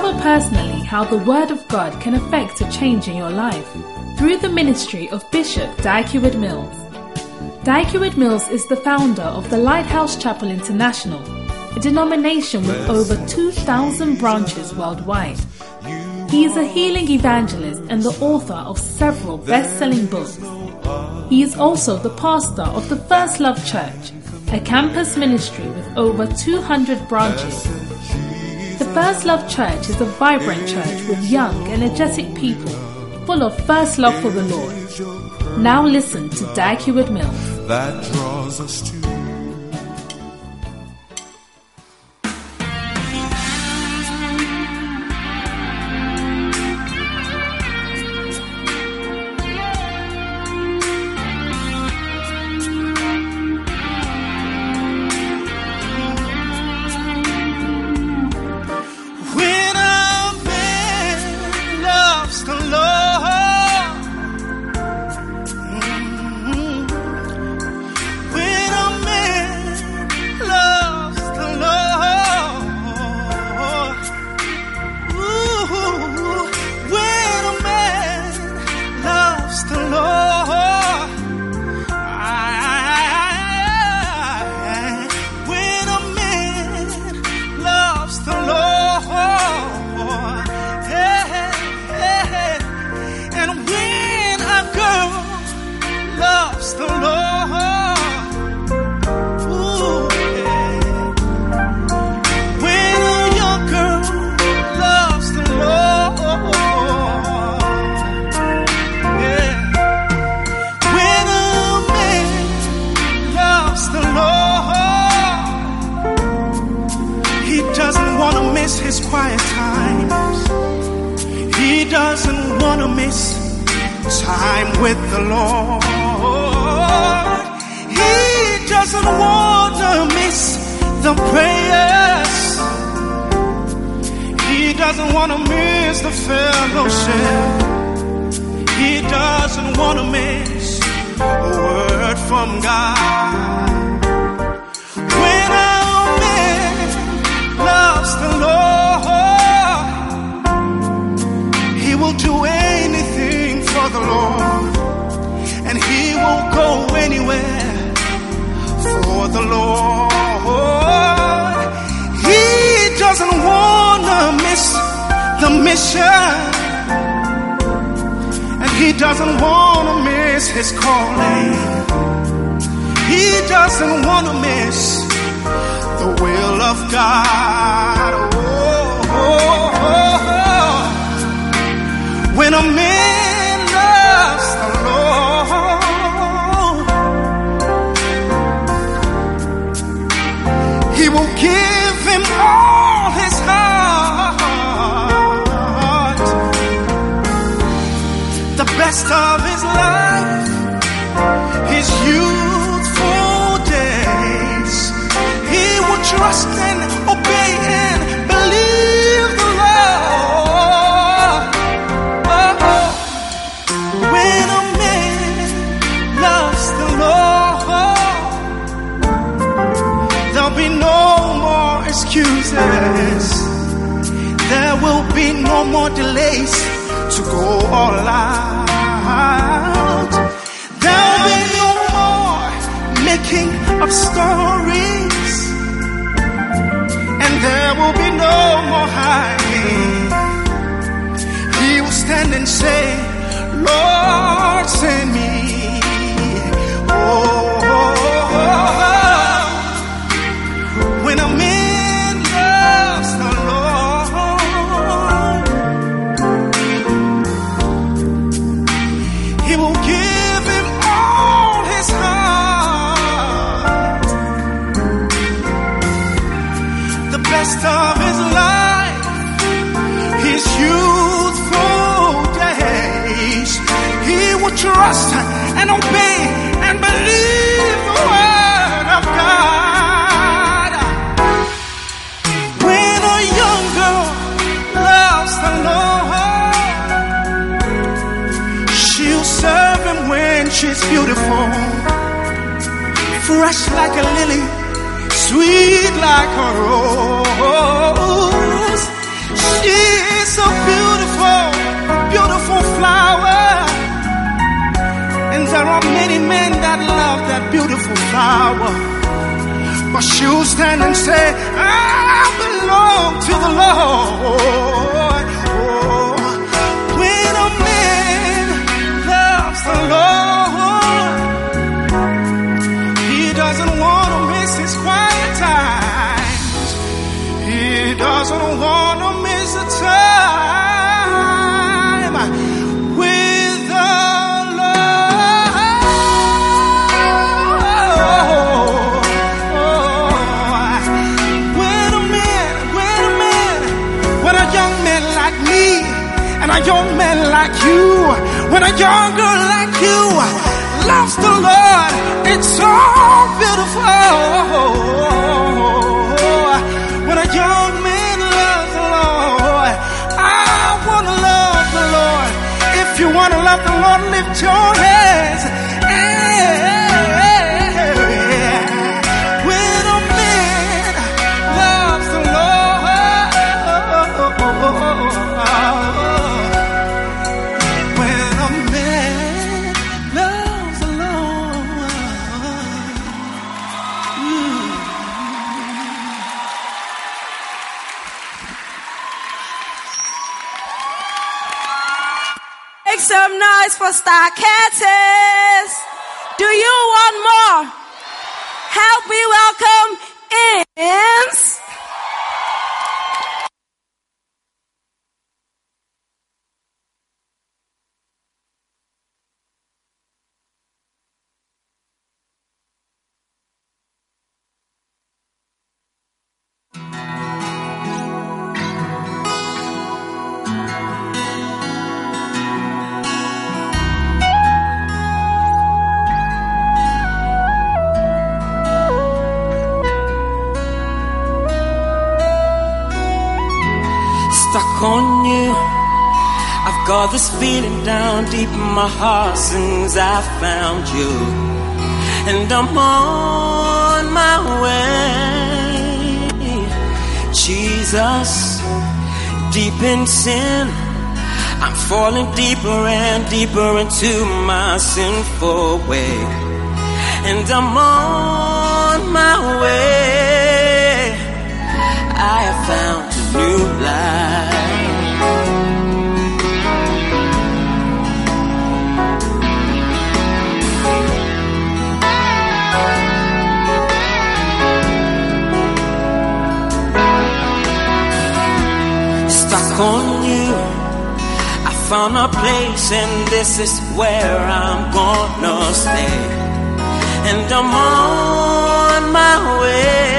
Discover personally how the Word of God can affect a change in your life through the ministry of Bishop Dag Heward-Mills. Dag Heward-Mills is the founder of the Lighthouse Chapel International, a denomination with over 2,000 branches worldwide. He is a healing evangelist and the author of several best-selling books. He is also the pastor of the First Love Church, a campus ministry with over 200 branches. The First Love Church is a vibrant church with young, energetic people, full of first love for the Lord. Now listen to Dag Heward-Mills. That draws us to his quiet times. He doesn't want to miss time with the Lord. He doesn't want to miss the prayers. He doesn't want to miss the fellowship. He doesn't want to miss a word from God. When a man loves the Lord, he will do anything for the Lord, and he will go anywhere for the Lord. He doesn't want to miss the mission, and he doesn't want to miss his calling. He doesn't want to miss the will of God. When a man loves the Lord, he will give him all his heart. The best of his life, his youthful days, he will trust and obey and believe the Lord. When a man loves the Lord, there'll be no more excuses. There will be no more delays to go all out. There'll be no more making up stories, and there will be no more hiding. He will stand and say, Lord, send me. When a man loves the Lord, he will give him all his heart. The best of his life, his youthful days, he will trust and obey and believe the word of God. When a young girl loves the Lord, she'll serve him when she's beautiful, fresh like a lily, sweet like a rose. She beautiful flower. But she'll stand and say, I belong to the Lord. Oh, when a man loves the Lord, he doesn't want to miss his quiet times. He doesn't want to miss a time with the and a young man like you, when a young girl like you loves the Lord, it's so beautiful. When a young man loves the Lord, I want to love the Lord. If you want to love the Lord, lift your hands. When a man loves the Lord, Make some noise for Starcatters. Do you want more? Help me welcome Ins. Stuck on you, I've got this feeling down deep in my heart since I found you, and I'm on my way. Jesus, deep in sin, I'm falling deeper and deeper into my sinful way, and I'm on my way. I have found a new life. Stuck on you, I found a place, and this is where I'm gonna stay, and I'm on my way.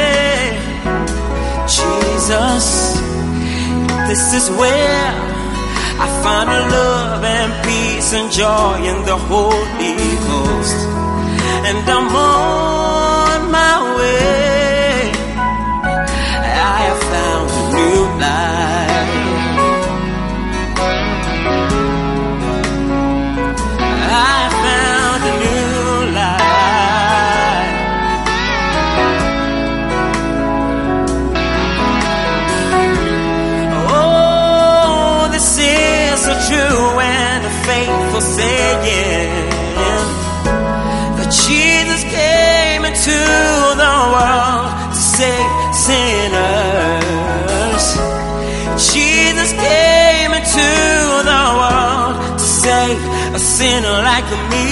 Jesus, this is where I find a love and peace and joy in the Holy Ghost, and I'm on my way. I have found a new life. I have found a new life. Oh, this is so true and a faithful saying, that Jesus came into the world to save sinners. Jesus came into the world to save a sinner like me.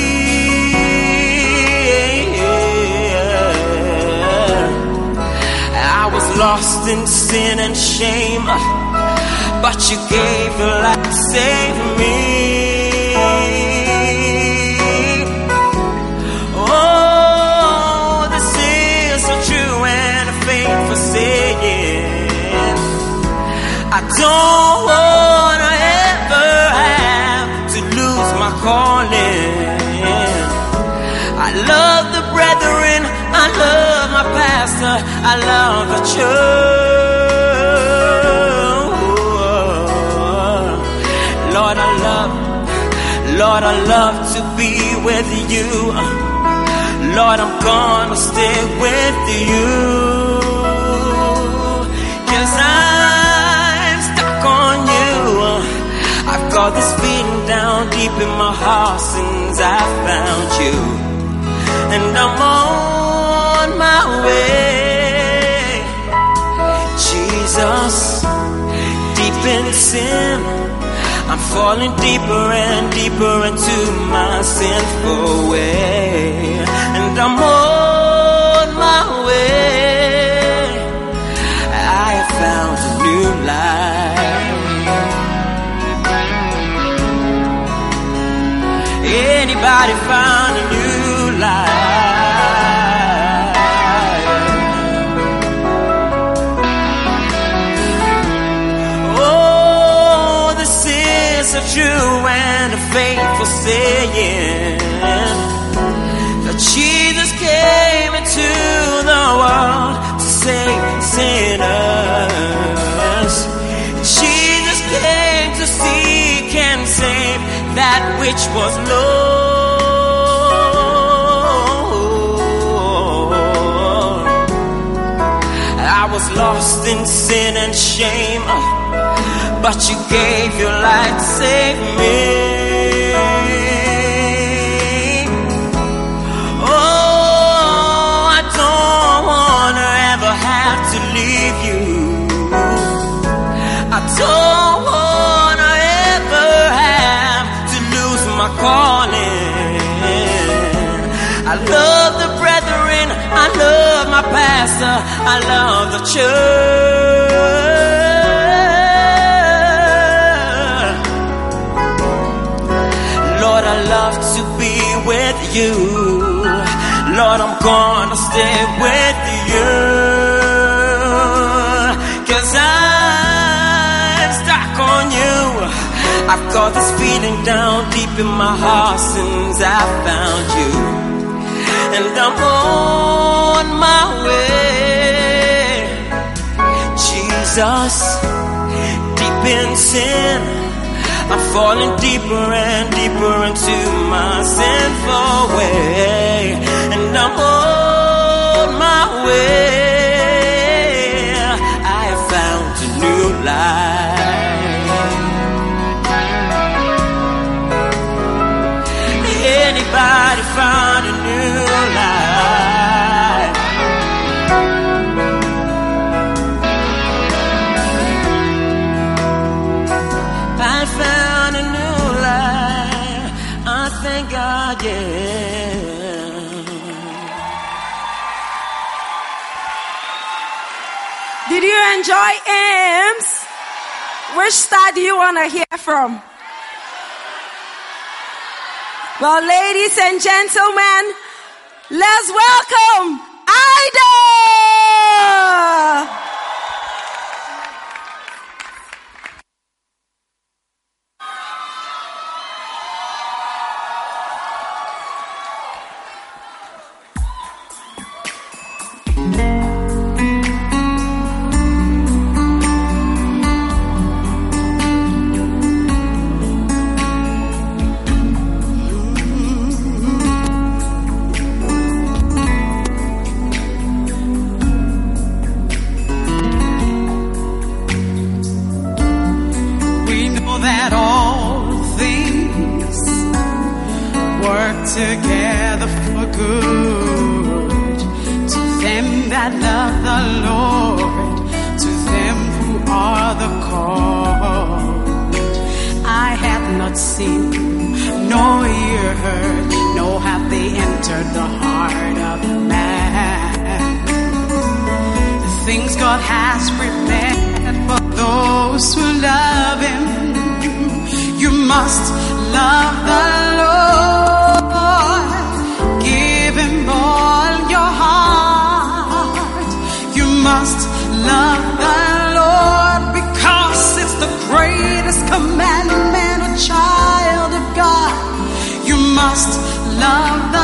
I was lost in sin and shame, but you gave your life to save me. Oh, this is so true and a faithful saying. I don't want to ever have to lose my calling. I love the brethren, I love my pastor, I love the church. Lord, I love to be with you. Lord, I'm gonna stay with you, 'cause I'm stuck on you. I've got this feeling down deep in my heart since I found you, and I'm on my way. Jesus, deep in sin, I'm falling deeper and deeper into my sinful way, and I'm on my way. I have found a new life. Anybody found a new life? Oh, this is a true and a faithful saying, that Jesus came into the world to save sinners. Jesus came to seek and save that which was lost. I was lost in sin and shame, but you gave your life to save me. Oh, I don't wanna ever have to leave you. I don't wanna ever have to lose my calling. I love the brethren, I love my pastor, I love the church. Lord, I love to be with you. Lord, I'm gonna stay with you, 'cause I'm stuck on you. I've got this feeling down deep in my heart since I found you, and I'm on my way. Jesus, deep in sin, I'm falling deeper and deeper into my sinful way, and I'm on my way. I have found a new life. Anybody found a new life? I found a new life. I thank God, yeah. Did you enjoy AIMS? Which star do you want to hear from? Well, ladies and gentlemen, let's welcome Ida! Together for good to them that love the Lord, to them who are the called. I have not seen, nor ear heard, nor have they entered the heart of man, the things God has prepared for those who love Him. You must love the Lord. Give Him all your heart. You must love the Lord, because it's the greatest commandment, a child of God. You must love the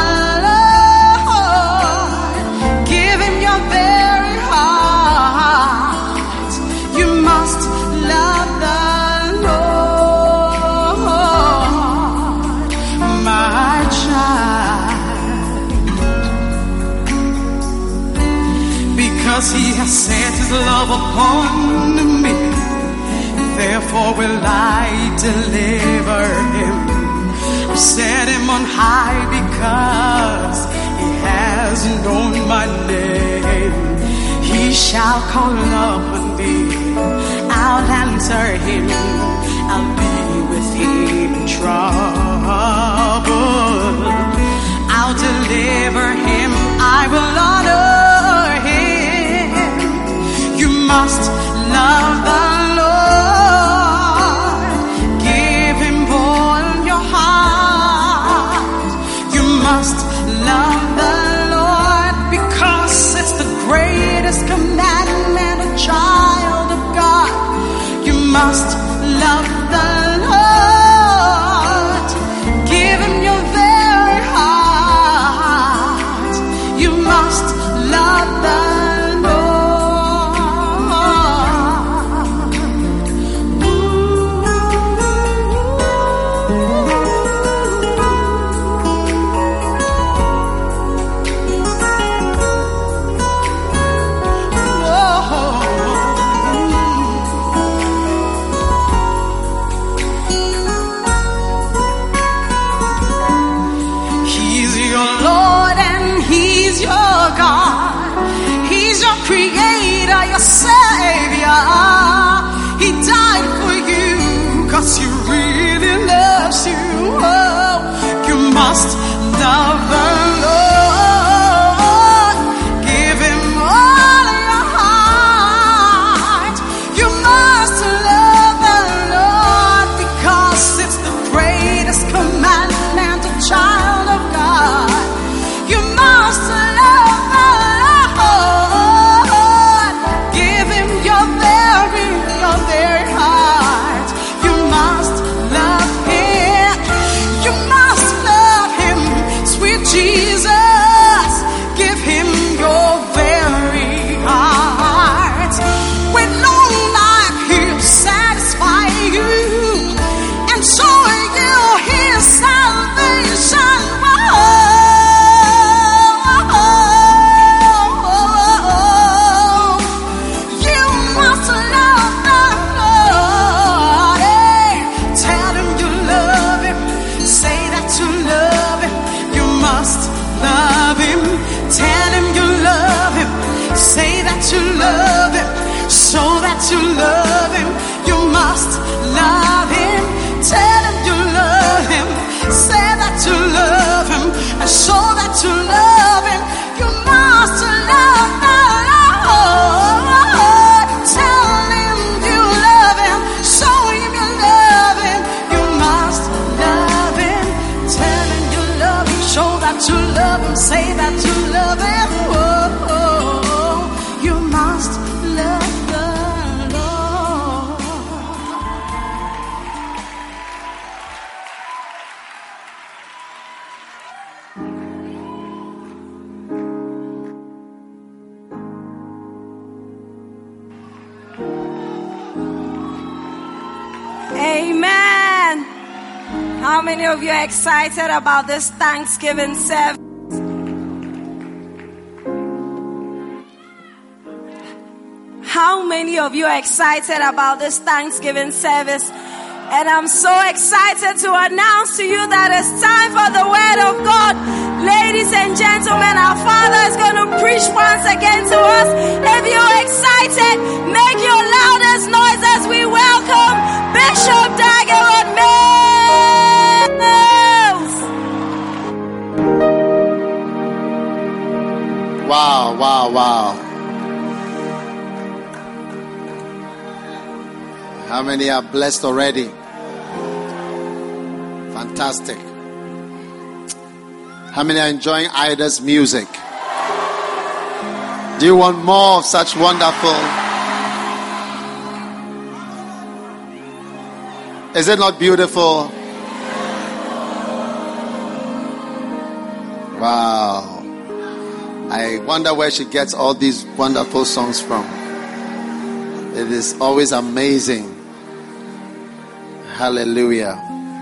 Lord. Give Him your very heart. You must love the Lord, my child, because He has set His love upon me. Therefore will I deliver Him. I've set Him on high because He my name. He shall call upon me. I'll answer him. I'll be with him in trouble. I'll deliver him. I will honor him. You must love the Lord. Give him all your heart. You must love the Lord because it's the greatest commandment, a child of God. You must love the Lord. Give him your very heart. You must love the Lord. Creator, your Savior. He died for you because He really loves you. Oh, you must love the Lord. Give Him all your heart. You must love the Lord because it's the greatest commandment, a child of God. You must love the Lord. Their heart. You must love him. You must love him. Sweet Jesus, give him your very heart. With long life he'll satisfy you and show you his salvation. You must love the Lord. Tell him you love him. Say that you love him. You must love him. Tell him you love him. Say that you love him. Show that you love him. You must love him. Tell him you love him. Say that you love him. And show that you love him. You must love the Lord. Tell him you love him. Show him you love him. You must love him. Tell him you love him. Show that you love him. Say that you love him. Oh, oh, you must love the Lord. Amen. How many of you are excited about this Thanksgiving service? How many of you are excited about this Thanksgiving service? And I'm so excited to announce to you that it's time for the Word of God. Ladies and gentlemen, our Father is going to preach once again to us. If you're excited, make your loudest noise as we welcome Bishop Daggerwood Mills. Wow, wow, wow. How many are blessed already? Fantastic. How many are enjoying Ida's music? Do you want more of such wonderful? Is it not beautiful? Wow. I wonder where she gets all these wonderful songs from. It is always amazing. Hallelujah.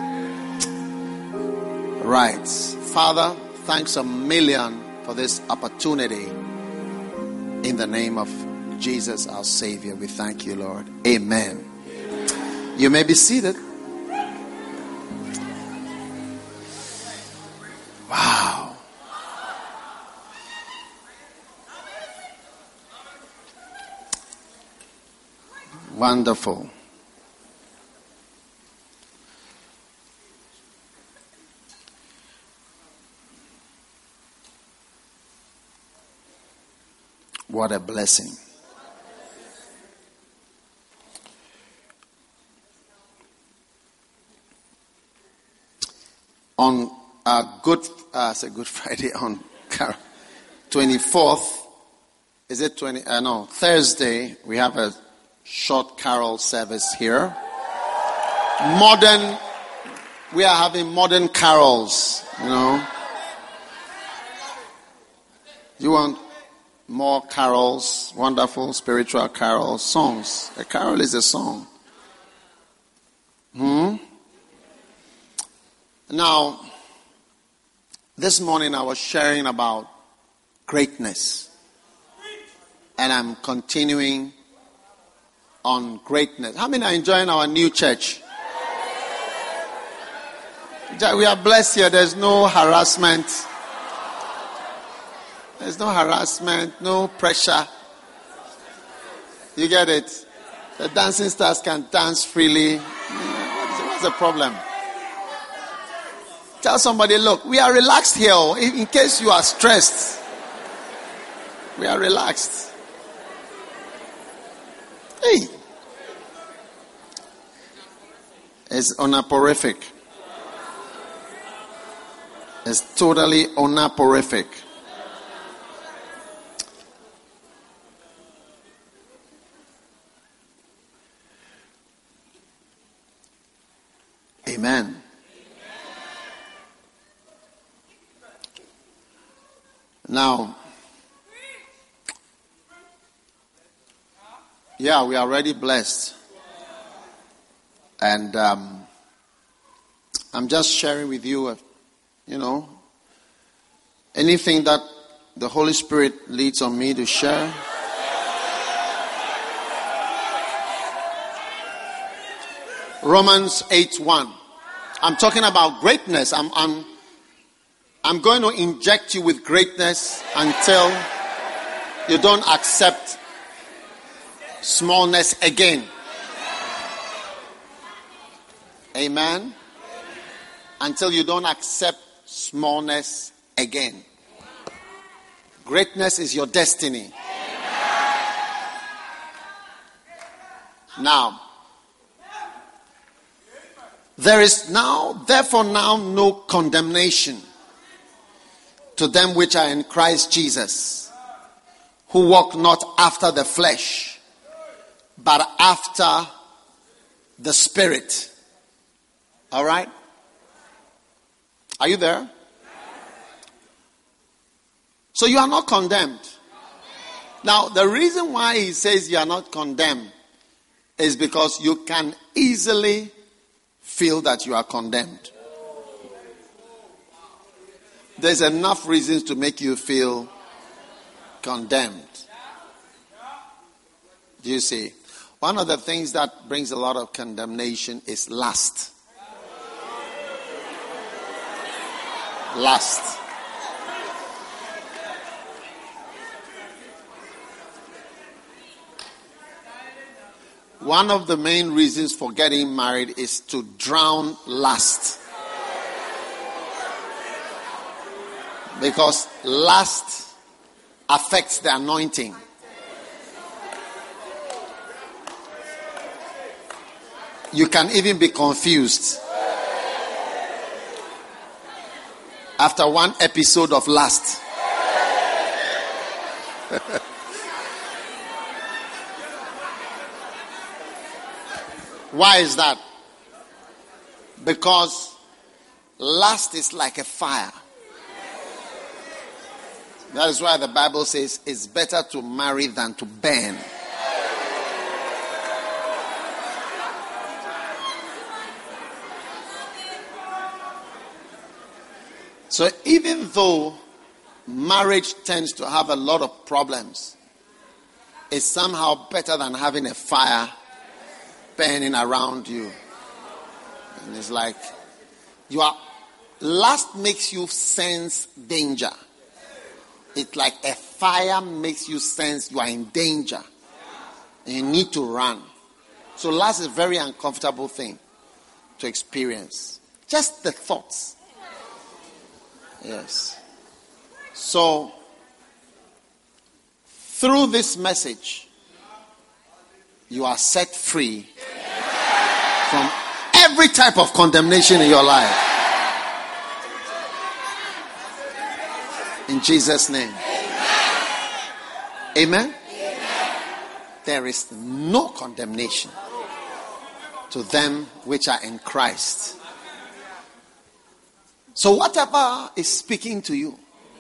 Right. Father, thanks a million for this opportunity. In the name of Jesus, our Savior, we thank you, Lord. Amen. You may be seated. Wow. Wonderful. What a blessing. On Good Friday, on 24th, is it 20? No, Thursday, we have a short carol service here. We are having modern carols, you know. You want more carols, wonderful spiritual carols, songs. A carol is a song. Now, this morning I was sharing about greatness. And I'm continuing on greatness. How many are enjoying our new church? We are blessed here. There's no harassment. There's no harassment, no pressure. You get it? The dancing stars can dance freely. What's the problem? Tell somebody, look, we are relaxed here. In case you are stressed, we are relaxed. Hey. It's honorific. It's totally honorific. Amen. Now, yeah, we are already blessed. And I'm just sharing with you, anything that the Holy Spirit leads on me to share. Romans 8:1. I'm talking about greatness. I'm going to inject you with greatness until you don't accept smallness again. Amen. Until you don't accept smallness again. Greatness is your destiny. Now, there is therefore now no condemnation to them which are in Christ Jesus, who walk not after the flesh, but after the Spirit. All right? Are you there? So you are not condemned. Now, the reason why he says you are not condemned is because you can easily feel that you are condemned. There's enough reasons to make you feel condemned. Do you see? One of the things that brings a lot of condemnation is lust. Lust. One of the main reasons for getting married is to drown lust. Because lust affects the anointing. You can even be confused after one episode of lust. Why is that? Because lust is like a fire. That is why the Bible says it's better to marry than to burn. So even though marriage tends to have a lot of problems, it's somehow better than having a fire burning around you. And it's like lust makes you sense danger. It's like a fire makes you sense you are in danger. And you need to run. So lust is a very uncomfortable thing to experience. Just the thoughts. Yes. So, through this message, you are set free from every type of condemnation in your life. In Jesus' name. Amen? There is no condemnation to them which are in Christ. So whatever is speaking to you,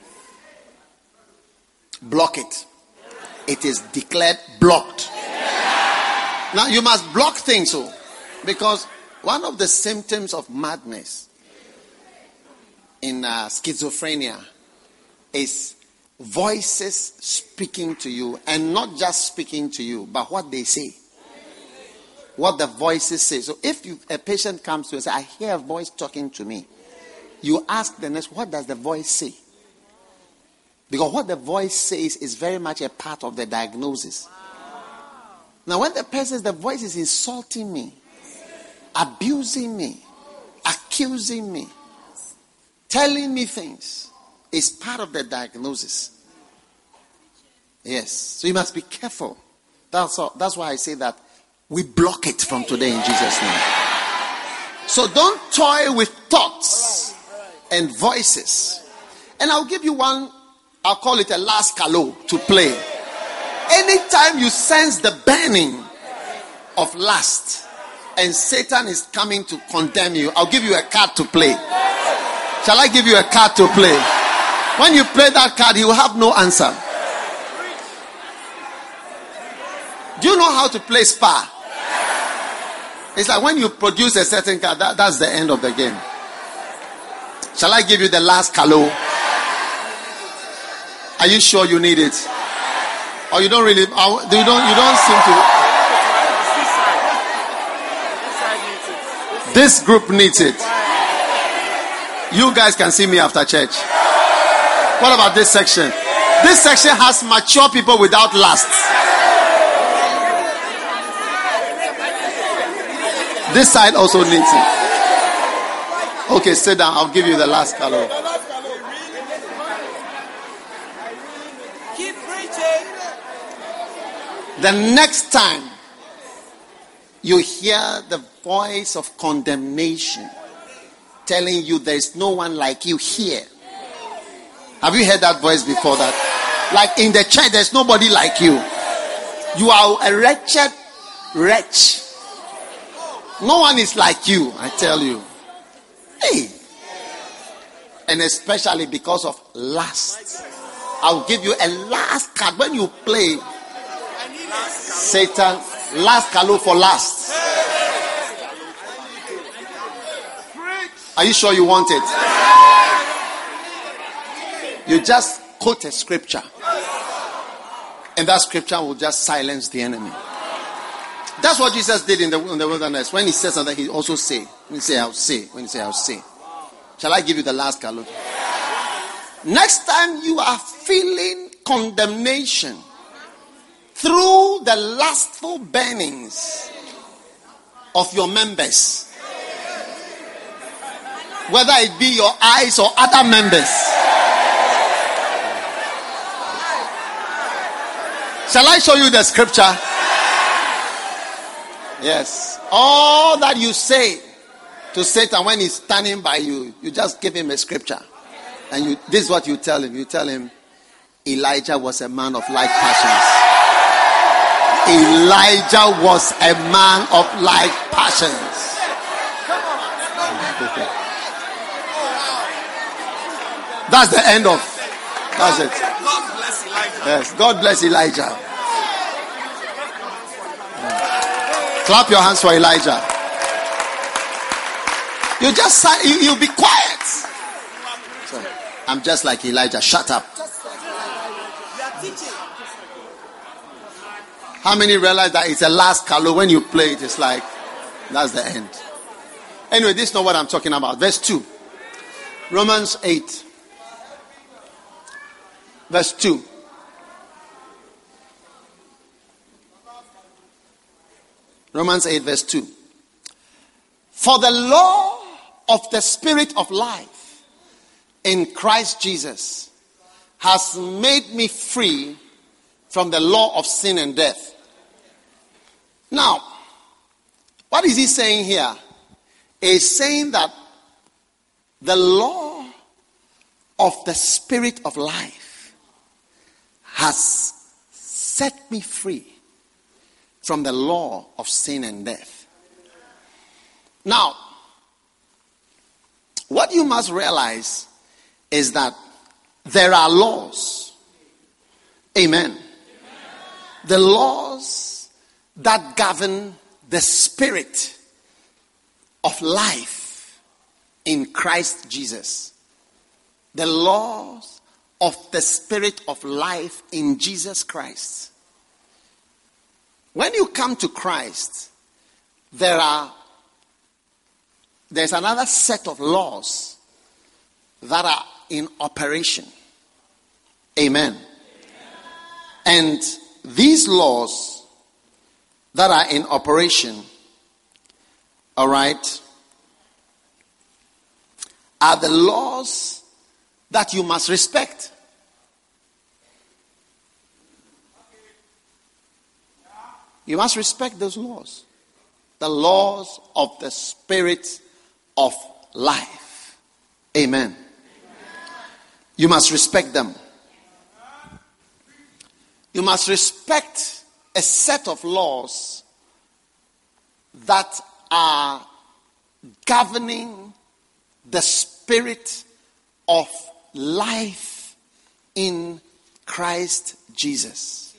block it. It is declared blocked. Now you must block things, because one of the symptoms of madness in schizophrenia is voices speaking to you, and not just speaking to you, but what they say. What the voices say. So if a patient comes to you and says, I hear a voice talking to me, you ask the nurse, what does the voice say? Because what the voice says is very much a part of the diagnosis. Now when the person says the voice is insulting me, abusing me, accusing me, telling me things, is part of the diagnosis. Yes. So you must be careful. That's why I say that we block it from today in Jesus' name. So don't toy with thoughts and voices. And I'll give you one, I'll call it a last calo to play. Anytime you sense the burning of lust and Satan is coming to condemn you, I'll give you a card to play. Shall I give you a card to play? When you play that card, you will have no answer. Do you know how to play Spa? It's like when you produce a certain card, that's the end of the game. Shall I give you the last calo? Are you sure you need it? Or you don't really, you don't seem to. This group needs it. You guys can see me after church. What about this section? This section has mature people without lust. This side also needs it. Okay, sit down. I'll give you the last color. Keep preaching. The next time you hear the voice of condemnation telling you there is no one like you here. Have you heard that voice before that? Like in the church, there's nobody like you. You are a wretched wretch. No one is like you, I tell you. Hey. And especially because of lust. I'll give you a last card. When you play Satan, last calo for last. Are you sure you want it? You just quote a scripture, and that scripture will just silence the enemy. That's what Jesus did in the wilderness. When he says something, he also say. When he say, I'll say. When he say, I'll say. Shall I give you the last calo? Next time you are feeling condemnation through the lustful burnings of your members, whether it be your eyes or other members, shall I show you the scripture? Yes. All that you say to Satan when he's standing by you, you just give him a scripture. And this is what you tell him. You tell him, Elijah was a man of like passions. Elijah was a man of like passions. That's the end of. That's it. God bless Elijah. Yes, God bless Elijah. Clap your hands for Elijah. You'll be quiet. So, I'm just like Elijah. Shut up. How many realize that it's a last calo? When you play it, it's like that's the end. Anyway, this is not what I'm talking about. Verse 2. Romans 8. Verse 2. Romans 8 verse 2. For the law of the Spirit of life in Christ Jesus has made me free from the law of sin and death. Now, what is he saying here? He's saying that the law of the Spirit of life has set me free from the law of sin and death. Now, what you must realize is that there are laws. Amen. The laws that govern the spirit of life in Christ Jesus. The laws of the spirit of life in Jesus Christ. When you come to Christ, there's another set of laws that are in operation. Amen. And these laws that are in operation, all right, are the laws that you must respect. You must respect those laws. The laws of the Spirit of life. Amen. You must respect them. You must respect a set of laws that are governing the spirit of life in Christ Jesus.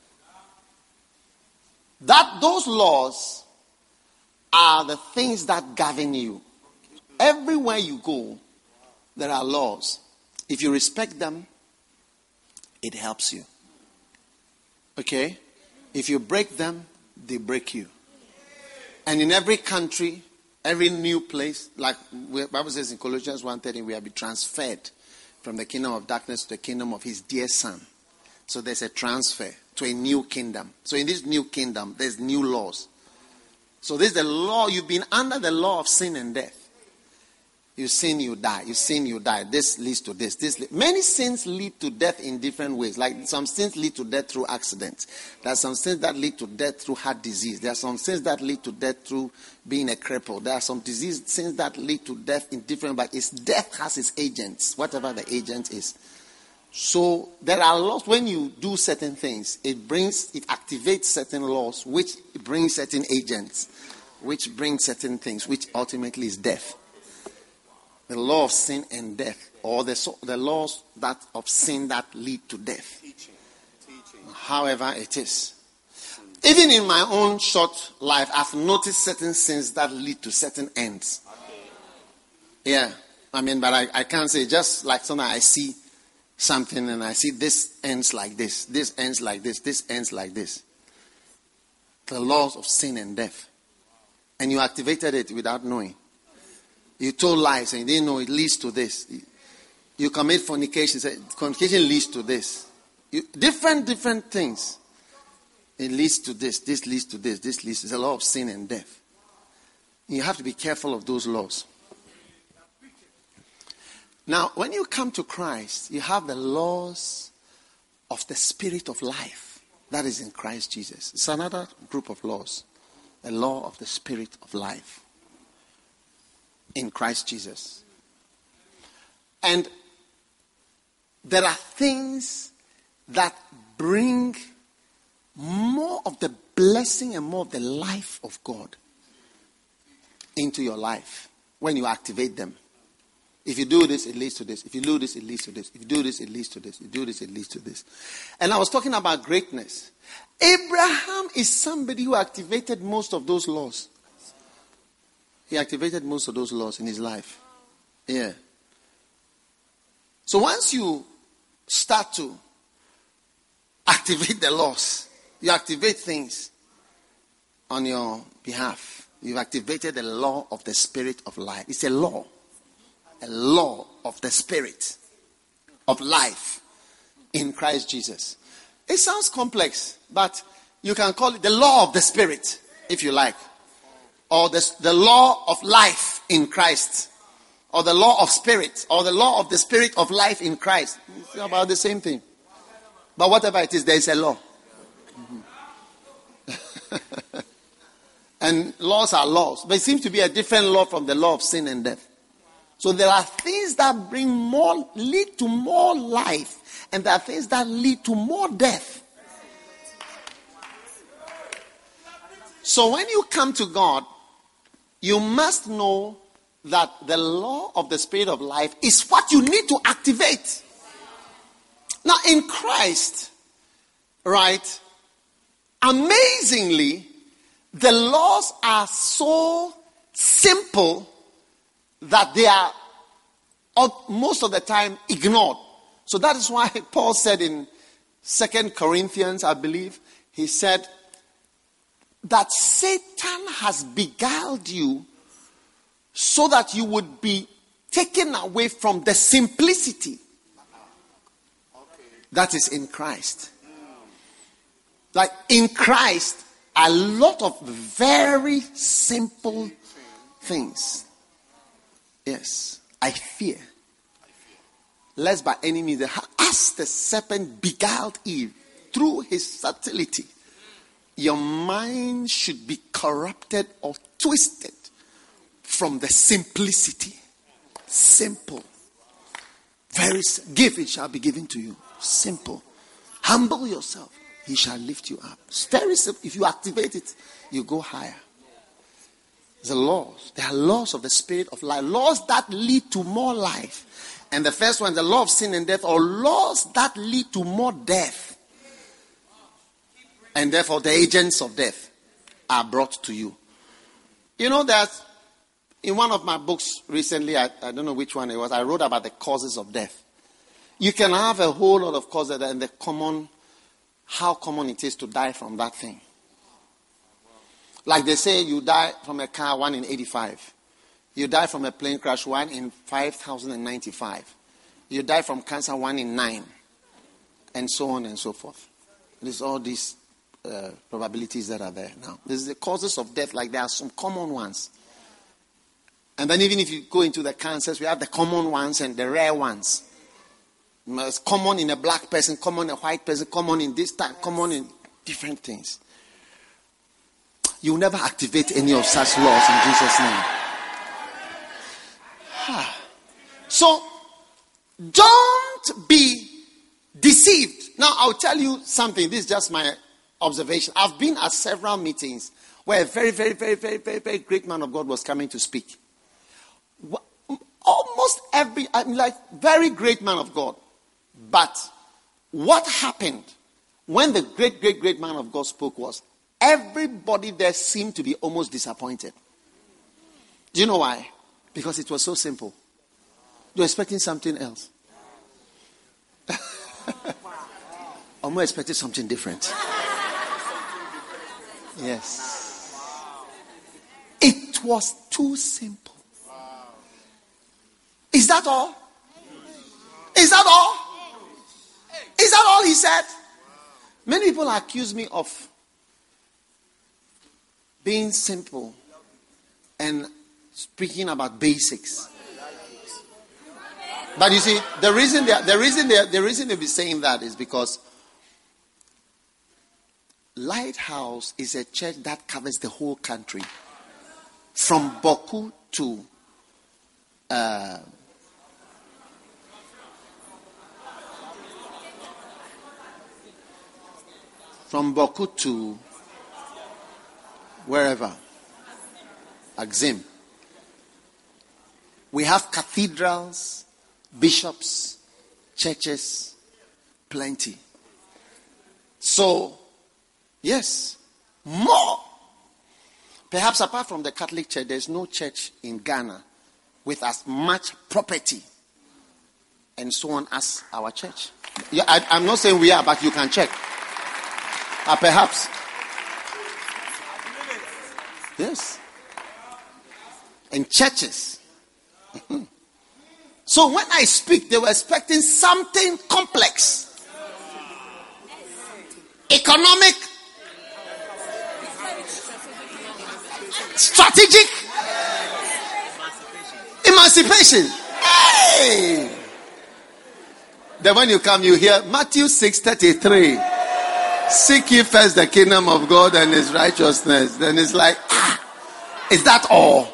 That those laws are the things that govern you. Everywhere you go, there are laws. If you respect them, it helps you. Okay? If you break them, they break you. And in every country, every new place, like the Bible says in Colossians 1:13, we have been transferred from the kingdom of darkness to the kingdom of his dear son. So there's a transfer to a new kingdom. So in this new kingdom, there's new laws. So this is the law. You've been under the law of sin and death. You sin, you die. You sin, you die. This leads to this. Many sins lead to death in different ways. Like some sins lead to death through accidents. There are some sins that lead to death through heart disease. There are some sins that lead to death through being a cripple. There are some sins that lead to death in different, but death has its agents, whatever the agent is. So there are laws. When you do certain things, it activates certain laws, which brings certain agents, which brings certain things, which ultimately is death. The law of sin and death, or the laws of sin that lead to death. However it is. Even in my own short life, I've noticed certain sins that lead to certain ends. Yeah. But I can't say, just like sometimes I see something and I see this ends like this, this ends like this, this ends like this. The laws of sin and death. And you activated it without knowing. You told lies and you didn't know it leads to this. You commit fornication. Fornication leads to this. Different things. It leads to this. This leads to this. This leads to the law of sin and death. You have to be careful of those laws. Now, when you come to Christ, you have the laws of the Spirit of life that is in Christ Jesus. It's another group of laws. The law of the Spirit of life in Christ Jesus. And there are things that bring more of the blessing and more of the life of God into your life when you activate them. If you do this, it leads to this. If you do this, it leads to this. If you do this, it leads to this. If you do this, it leads to this. And I was talking about greatness. Abraham is somebody who activated most of those laws. He activated most of those laws in his life. Yeah. So once you start to activate the laws, you activate things on your behalf. You've activated the law of the Spirit of life. It's a law. A law of the Spirit of life in Christ Jesus. It sounds complex, but you can call it the law of the Spirit. if you like, or the law of life in Christ, or the law of spirit, or the law of the spirit of life in Christ. It's about the same thing. But whatever it is, there is a law. And laws are laws. But it seems to be a different law from the law of sin and death. So there are things that lead to more life. And there are things that lead to more death. So when you come to God, you must know that the law of the spirit of life is what you need to activate. Now in Christ, right, amazingly, the laws are so simple that they are most of the time ignored. So that is why Paul said in 2 Corinthians, I believe, he said that Satan has beguiled you so that you would be taken away from the simplicity that is in Christ. Like in Christ, a lot of very simple things. Yes, I fear. Lest by any means, as the serpent beguiled Eve through his subtlety, your mind should be corrupted or twisted from the simplicity. Simple. Give, it shall be given to you. Simple. Humble yourself, he shall lift you up. It's very simple. If you activate it, you go higher. The laws. There are laws of the spirit of life. Laws that lead to more life. And the first one, the law of sin and death, or laws that lead to more death. And therefore the agents of death are brought to you. You know that in one of my books recently, I don't know which one it was, I wrote about the causes of death. You can have a whole lot of causes and how common it is to die from that thing. Like they say, you die from a car, 1 in 85. You die from a plane crash, 1 in 5,095. You die from cancer, 1 in 9. And so on and so forth. There's all these probabilities that are there now. There's the causes of death, like there are some common ones. And then even if you go into the cancers, we have the common ones and the rare ones. It's common in a black person, common in a white person, common in this time, common in different things. You will never activate any of such laws in Jesus' name. So, don't be deceived. Now, I'll tell you something. This is just my observation. I've been at several meetings where a very, very, very, very, very, very great man of God was coming to speak. Almost very great man of God. But what happened when the great, great, great man of God spoke was everybody there seemed to be almost disappointed. Do you know why? Because it was so simple. You're expecting something else. Or more expecting something different. Yes. It was too simple. Is that all? Is that all? Is that all he said? Many people accuse me of being simple and speaking about basics. But you see, the reason they'll be saying that is because Lighthouse is a church that covers the whole country, from Boku to wherever, Axim. We have cathedrals, bishops, churches, plenty. So, yes, more. Perhaps apart from the Catholic Church, there's no church in Ghana with as much property and so on as our church. Yeah, I'm not saying we are, but you can check. Perhaps. Yes. And churches. So when I speak, they were expecting something complex. Economic. Strategic emancipation. Hey! Then when you come, you hear Matthew 6:33. Seek ye first the kingdom of God and his righteousness. Then it's like, is that all?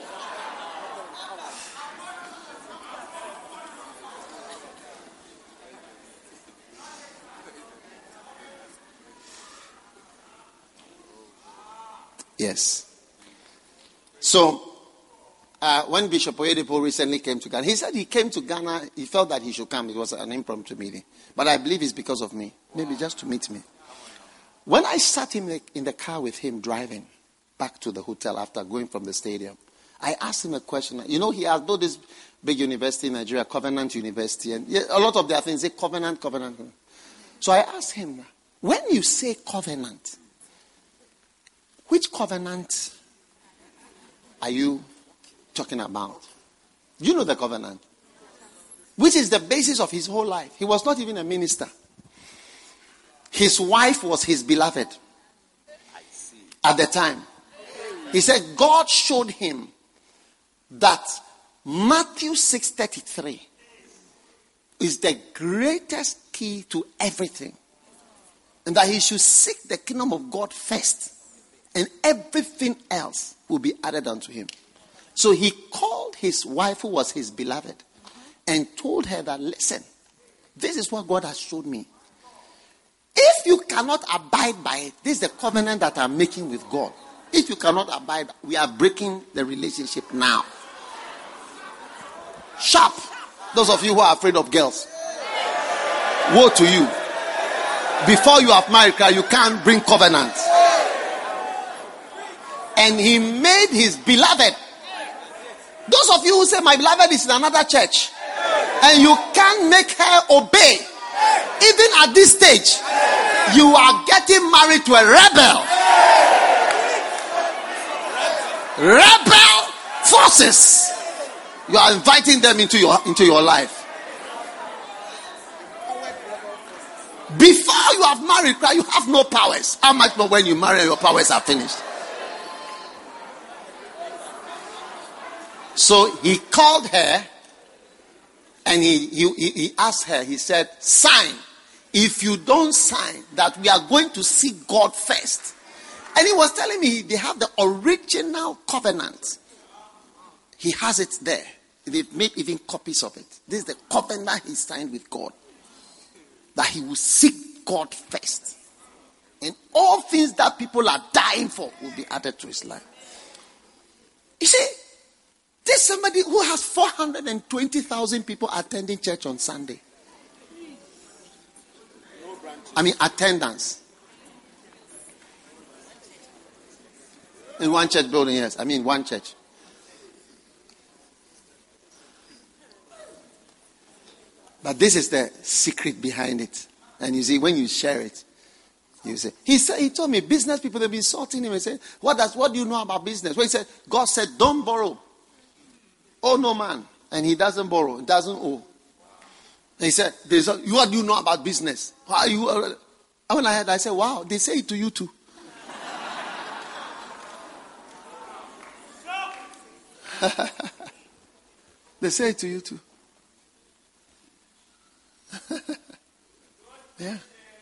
Yes. So, when Bishop Oyedepo recently came to Ghana, he said he came to Ghana, he felt that he should come. It was an impromptu meeting. But I believe it's because of me. Maybe just to meet me. When I sat in the car with him driving back to the hotel after going from the stadium, I asked him a question. You know, he has built this big university in Nigeria, Covenant University, and a lot of their things say covenant. So I asked him, when you say covenant, which covenant are you talking about? You know the covenant, which is the basis of his whole life. He was not even a minister. His wife was his beloved at the time. He said God showed him that Matthew 6:33 is the greatest key to everything, and that he should seek the kingdom of God first, and everything else will be added unto him. So he called his wife, who was his beloved, and told her that, listen, this is what God has showed me. If you cannot abide by it, this is the covenant that I'm making with God. If you cannot abide, we are breaking the relationship now. Sharp. Those of you who are afraid of girls, woe to you. Before you have married, you can't bring covenant. And he made his beloved. Those of you who say my beloved is in another church, and you can't make her obey, even at this stage, you are getting married to a rebel. Rebel forces. You are inviting them into your life. Before you have married, you have no powers. How much more when you marry, your powers are finished? So he called her and he asked her, he said, sign. If you don't sign, that we are going to seek God first. And he was telling me they have the original covenant. He has it there. They've made even copies of it. This is the covenant he signed with God. That he will seek God first. And all things that people are dying for will be added to his life. You see, there's somebody who has 420,000 people attending church on Sunday. I mean, attendance. In one church building, yes. I mean, one church. But this is the secret behind it. And you see, when you share it, you say, he told me, business people, they've been insulting him and saying, what do you know about business? Well, he said, God said, don't borrow. Oh, no man. And he doesn't borrow. He doesn't owe. And he said, what do you know about business? How you? When I heard, I said, wow, they say it to you too. They say it to you too. Yeah.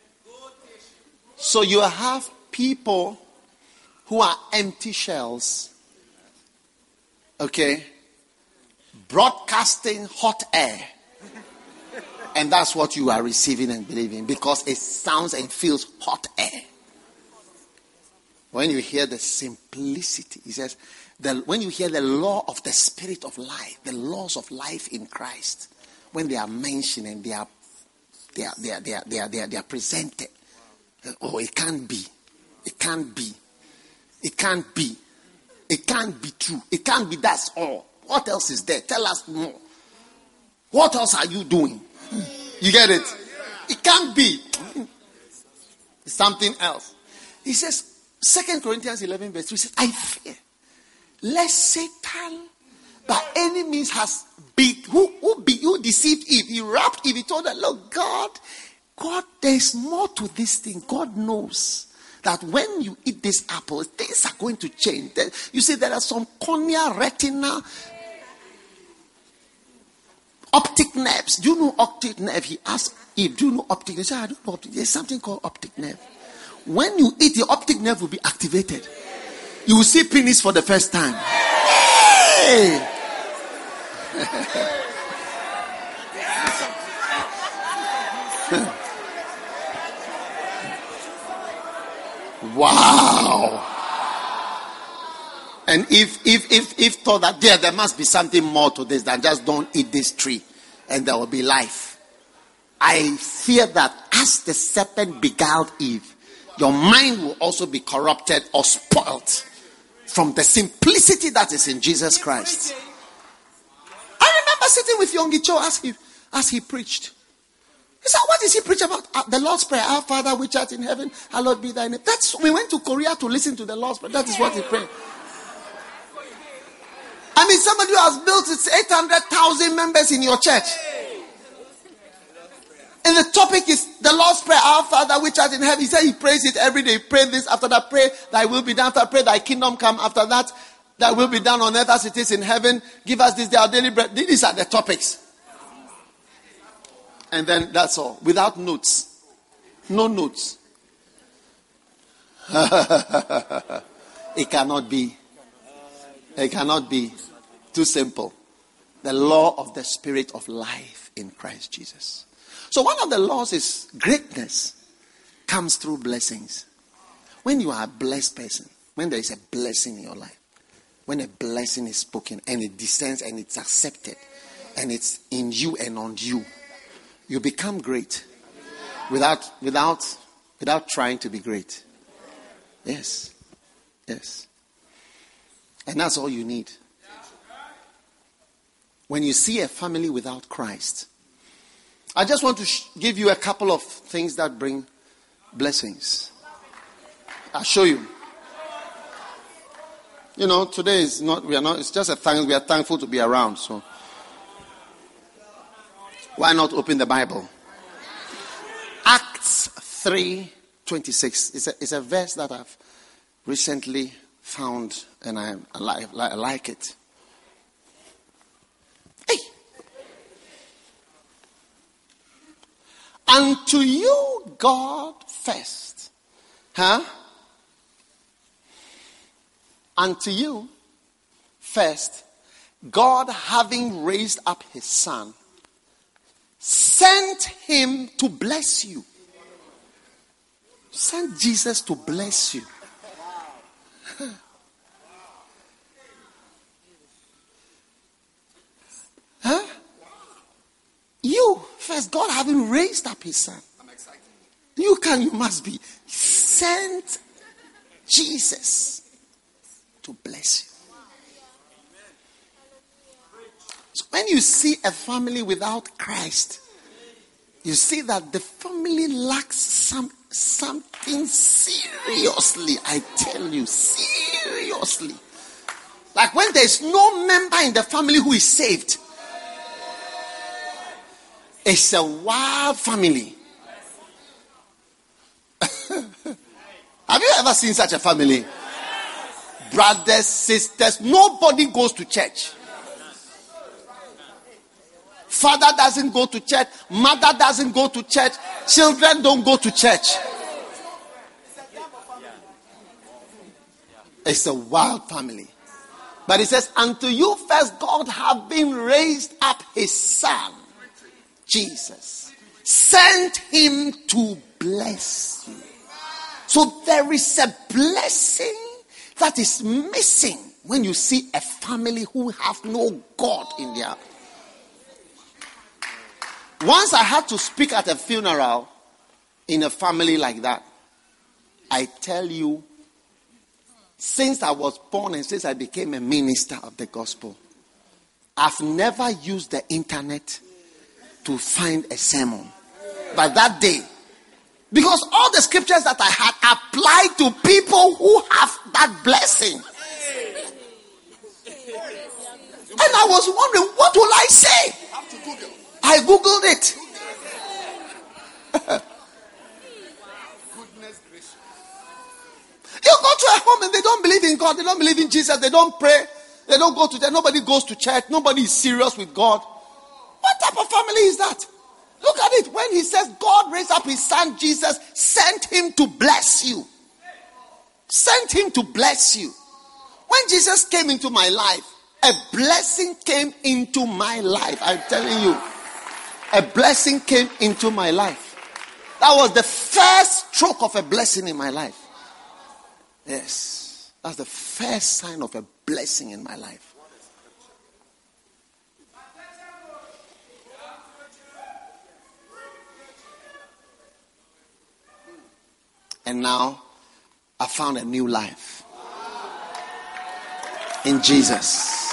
So you have people who are empty shells, okay, broadcasting hot air, and that's what you are receiving and believing, because it sounds and feels hot air. When you hear the simplicity, he says, when you hear the law of the spirit of life, the laws of life in Christ, when they are mentioned and they are presented, oh, it can't be. It can't be. It can't be. It can't be true. It can't be. That's all. What else is there? Tell us more. What else are you doing? You get it? It can't be. It's something else. He says, 2 Corinthians 11 verse 3 says, I fear lest Satan by any means has who deceived Eve. He rapped Eve. He told her, look, God, there's more to this thing. God knows that when you eat this apple, things are going to change. You see, there are some cornea, retina, optic nerves. Do you know optic nerve? He asked Eve, do you know optic nerve? He said, I don't know optic. There's something called optic nerve. When you eat, your optic nerve will be activated. You will see penis for the first time. Hey! Wow. And if thought that there must be something more to this than just don't eat this tree and there will be life. I fear that as the serpent beguiled Eve, your mind will also be corrupted or spoiled from the simplicity that is in Jesus Christ. I remember sitting with Yonggi Cho as he preached. He said, what is he preaching about? The Lord's Prayer. Our Father which art in heaven, hallowed be thy name. We went to Korea to listen to the Lord's Prayer. That is what he prayed. I mean, somebody who has built 800,000 members in your church. And the topic is the Lord's Prayer, our Father which art in heaven. He said he prays it every day. Pray this, after that pray thy will be done. After pray thy kingdom come. After that, thy will be done on earth as it is in heaven. Give us this day our daily bread. These are the topics. And then that's all. Without notes. No notes. It cannot be. It cannot be too simple. The law of the Spirit of life in Christ Jesus. So one of the laws is greatness comes through blessings. When you are a blessed person, when there is a blessing in your life, when a blessing is spoken and it descends and it's accepted and it's in you and on you, you become great without trying to be great. Yes. Yes. And that's all you need. When you see a family without Christ, I just want to give you a couple of things that bring blessings. I'll show you. You know, today is it's just we are thankful to be around, so why not open the Bible? Acts 3:26. It's a verse that I've recently found and I like it. Hey. Unto you, God first. Unto you first, God having raised up his Son, sent him to bless you. Sent Jesus to bless you. You first, God having raised up his Son. I'm excited. You must be. Sent Jesus to bless you. So when you see a family without Christ, you see that the family lacks something seriously. I tell you, seriously. Like when there's no member in the family who is saved, it's a wild family. Have you ever seen such a family? Brothers, sisters, nobody goes to church. Father doesn't go to church. Mother doesn't go to church. Children don't go to church. It's a wild family. But it says, unto you first God having raised up his Son, Jesus, sent him to bless you. So there is a blessing that is missing when you see a family who have no God in their. Once I had to speak at a funeral in a family like that. I tell you, since I was born and since I became a minister of the gospel, I've never used the internet to find a sermon. But that day, because all the scriptures that I had applied to people who have that blessing. And I was wondering, what will I say? I googled it. don't believe in God. They don't believe in Jesus. They don't pray. They don't go to church. Nobody goes to church. Nobody is serious with God. What type of family is that? Look at it. When he says God raised up his son Jesus, sent him to bless you. Sent him to bless you. When Jesus came into my life, a blessing came into my life. I'm telling you. A blessing came into my life. That was the first stroke of a blessing in my life. Yes. That's the first sign of a blessing in my life. And now, I found a new life. In Jesus.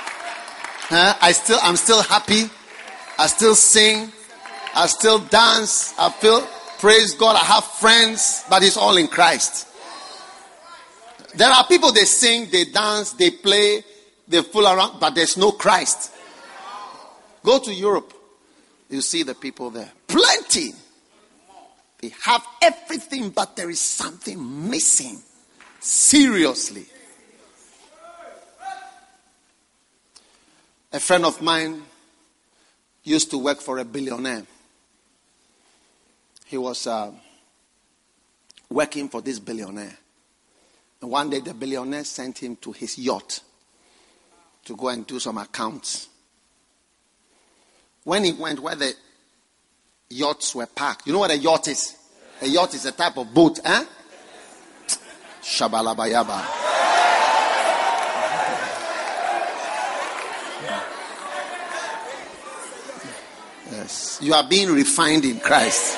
I'm still happy. I still sing. I still dance. I feel, praise God, I have friends, but it's all in Christ. There are people, they sing, they dance, they play, they fool around, but there's no Christ. Go to Europe. You see the people there. Plenty. They have everything, but there is something missing. Seriously. A friend of mine used to work for a billionaire. He was working for this billionaire. And one day the billionaire sent him to his yacht to go and do some accounts. When he went where the yachts were parked, you know what a yacht is? A yacht is a type of boat, eh? Shabalabayaba. Yes, you are being refined in Christ.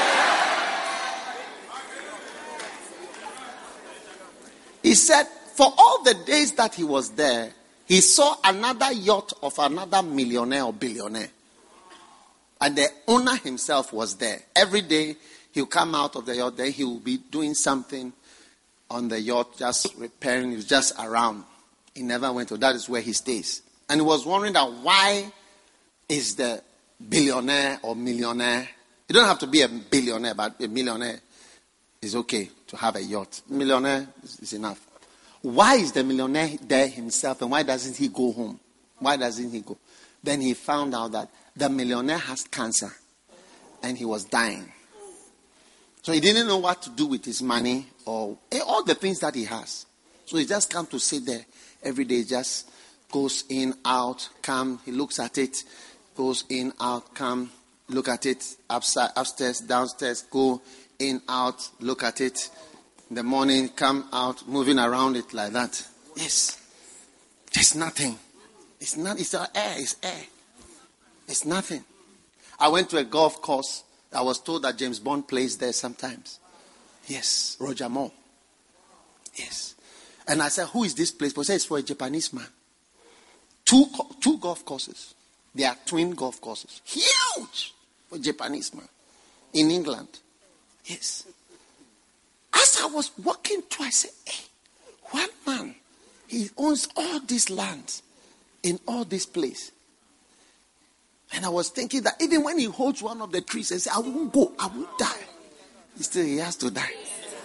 He said, for all the days that he was there, he saw another yacht of another millionaire or billionaire. And the owner himself was there. Every day he'll come out of the yacht, then he will be doing something on the yacht, just repairing, he was just around. He never went to, that is where he stays. And he was wondering that why is the billionaire or millionaire, you don't have to be a billionaire, but a millionaire is okay to have a yacht. Millionaire is enough. Why is the millionaire there himself and why doesn't he go home? Why doesn't he go? Then he found out that the millionaire has cancer and he was dying. So he didn't know what to do with his money or all the things that he has. So he just come to sit there every day, just goes in, out, come, he looks at it, goes in, out, come, look at it, upstairs, downstairs, go in, out, look at it. In the morning, come out, moving around it like that. Yes. There's nothing. It's not, it's air, it's air. It's nothing. I went to a golf course. I was told that James Bond plays there sometimes. Yes. Roger Moore. Yes. And I said, who is this place? He said, it's for a Japanese man. Two golf courses. They are twin golf courses. Huge for a Japanese man. In England. Yes. As I was walking through, I said, hey, one man, he owns all these lands in all this place. And I was thinking that even when he holds one of the trees and says, I won't go, I won't die. He has to die.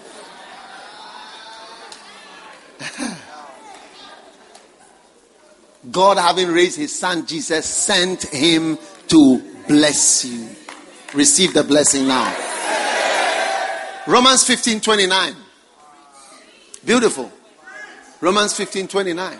God, having raised his son Jesus, sent him to bless you. Receive the blessing now. Romans 15:29. Beautiful. Romans 15:29.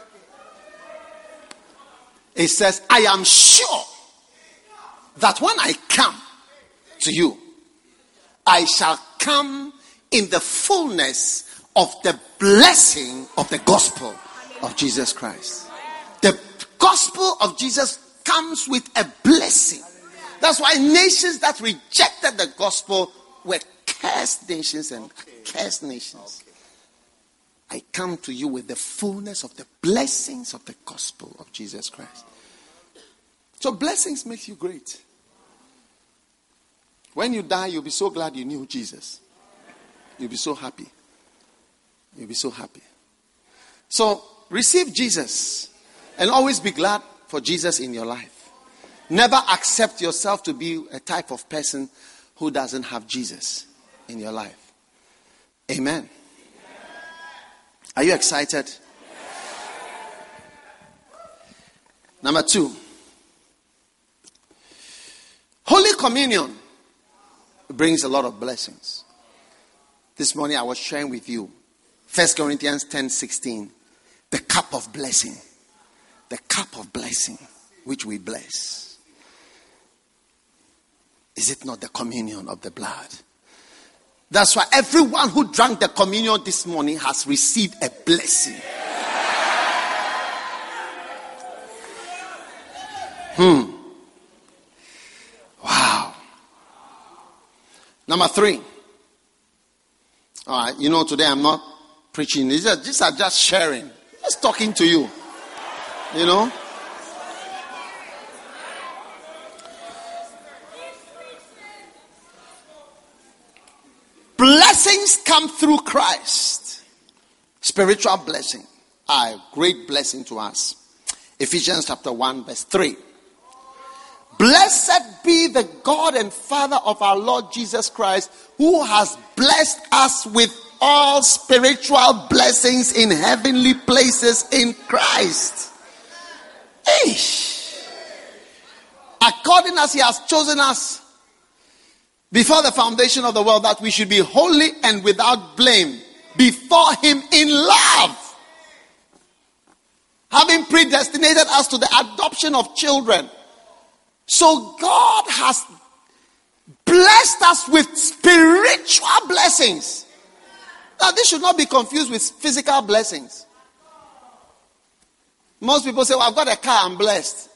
It says, I am sure that when I come to you, I shall come in the fullness of the blessing of the gospel of Jesus Christ. The gospel of Jesus comes with a blessing. That's why nations that rejected the gospel were cursed nations and cursed nations. I come to you with the fullness of the blessings of the gospel of Jesus Christ. So blessings make you great. When you die, you'll be so glad you knew Jesus. You'll be so happy. You'll be so happy. So receive Jesus and always be glad for Jesus in your life. Never accept yourself to be a type of person who doesn't have Jesus in your life. Amen. Are you excited? Number 2. Holy Communion brings a lot of blessings. This morning I was sharing with you 1 Corinthians 10:16. The cup of blessing. The cup of blessing which we bless. Is it not the communion of the blood? That's why everyone who drank the communion this morning has received a blessing. Wow. Number 3. All right, today I'm not preaching. These are just sharing. Just talking to you. Blessings come through Christ. Spiritual blessing. A great blessing to us. Ephesians chapter 1 verse 3. Blessed be the God and Father of our Lord Jesus Christ, who has blessed us with all spiritual blessings in heavenly places in Christ. Eesh. According as he has chosen us before the foundation of the world, that we should be holy and without blame before him in love, having predestinated us to the adoption of children. So God has blessed us with spiritual blessings. Now this should not be confused with physical blessings. Most people say, well, I've got a car, I'm blessed.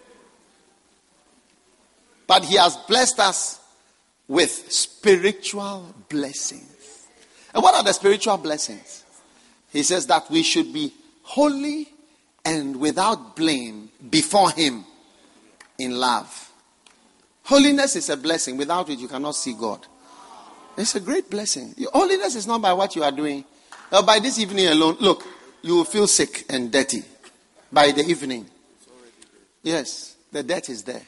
But he has blessed us with spiritual blessings. And what are the spiritual blessings? He says that we should be holy and without blame before him in love. Holiness is a blessing. Without it, you cannot see God. It's a great blessing. Holiness is not by what you are doing. By this evening alone, look, you will feel sick and dirty by the evening. Yes, the dirt is there.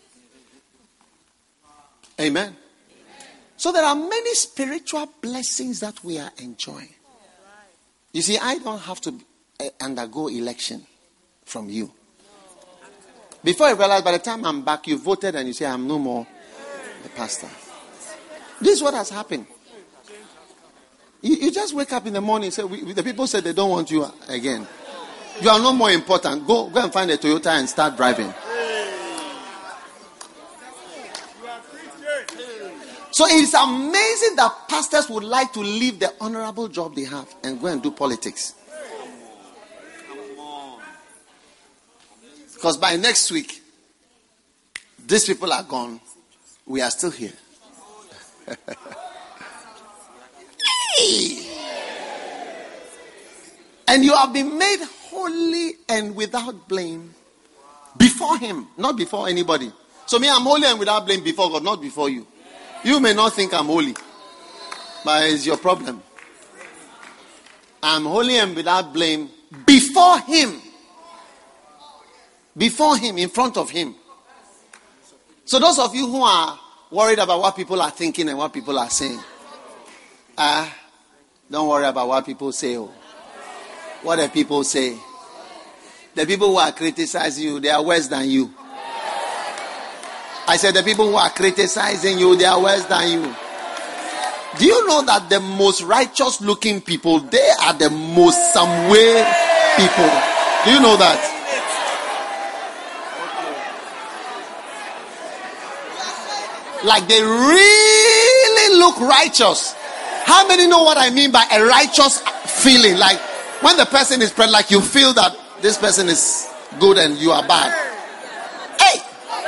Amen. So there are many spiritual blessings that we are enjoying. You see, I don't have to undergo election from you. Before I realize, by the time I'm back, you voted and you say, I'm no more the pastor. This is what has happened. You just wake up in the morning and say, the people said they don't want you again. You are no more important. Go and find a Toyota and start driving. So it's amazing that pastors would like to leave the honorable job they have and go and do politics. Because by next week, these people are gone. We are still here. And you have been made holy and without blame before him, not before anybody. So me, I'm holy and without blame before God, not before you. You may not think I'm holy, but it's your problem. I'm holy and without blame before him. Before him, in front of him. So those of you who are worried about what people are thinking and what people are saying, don't worry about what people say. What the people say. The people who are criticizing you, they are worse than you. I said the people who are criticizing you, they are worse than you. Do you know that the most righteous looking people, they are the most some way people? Do you know that? Like they really look righteous. How many know what I mean by a righteous feeling? Like when the person is praying, like you feel that this person is good and you are bad. Hey!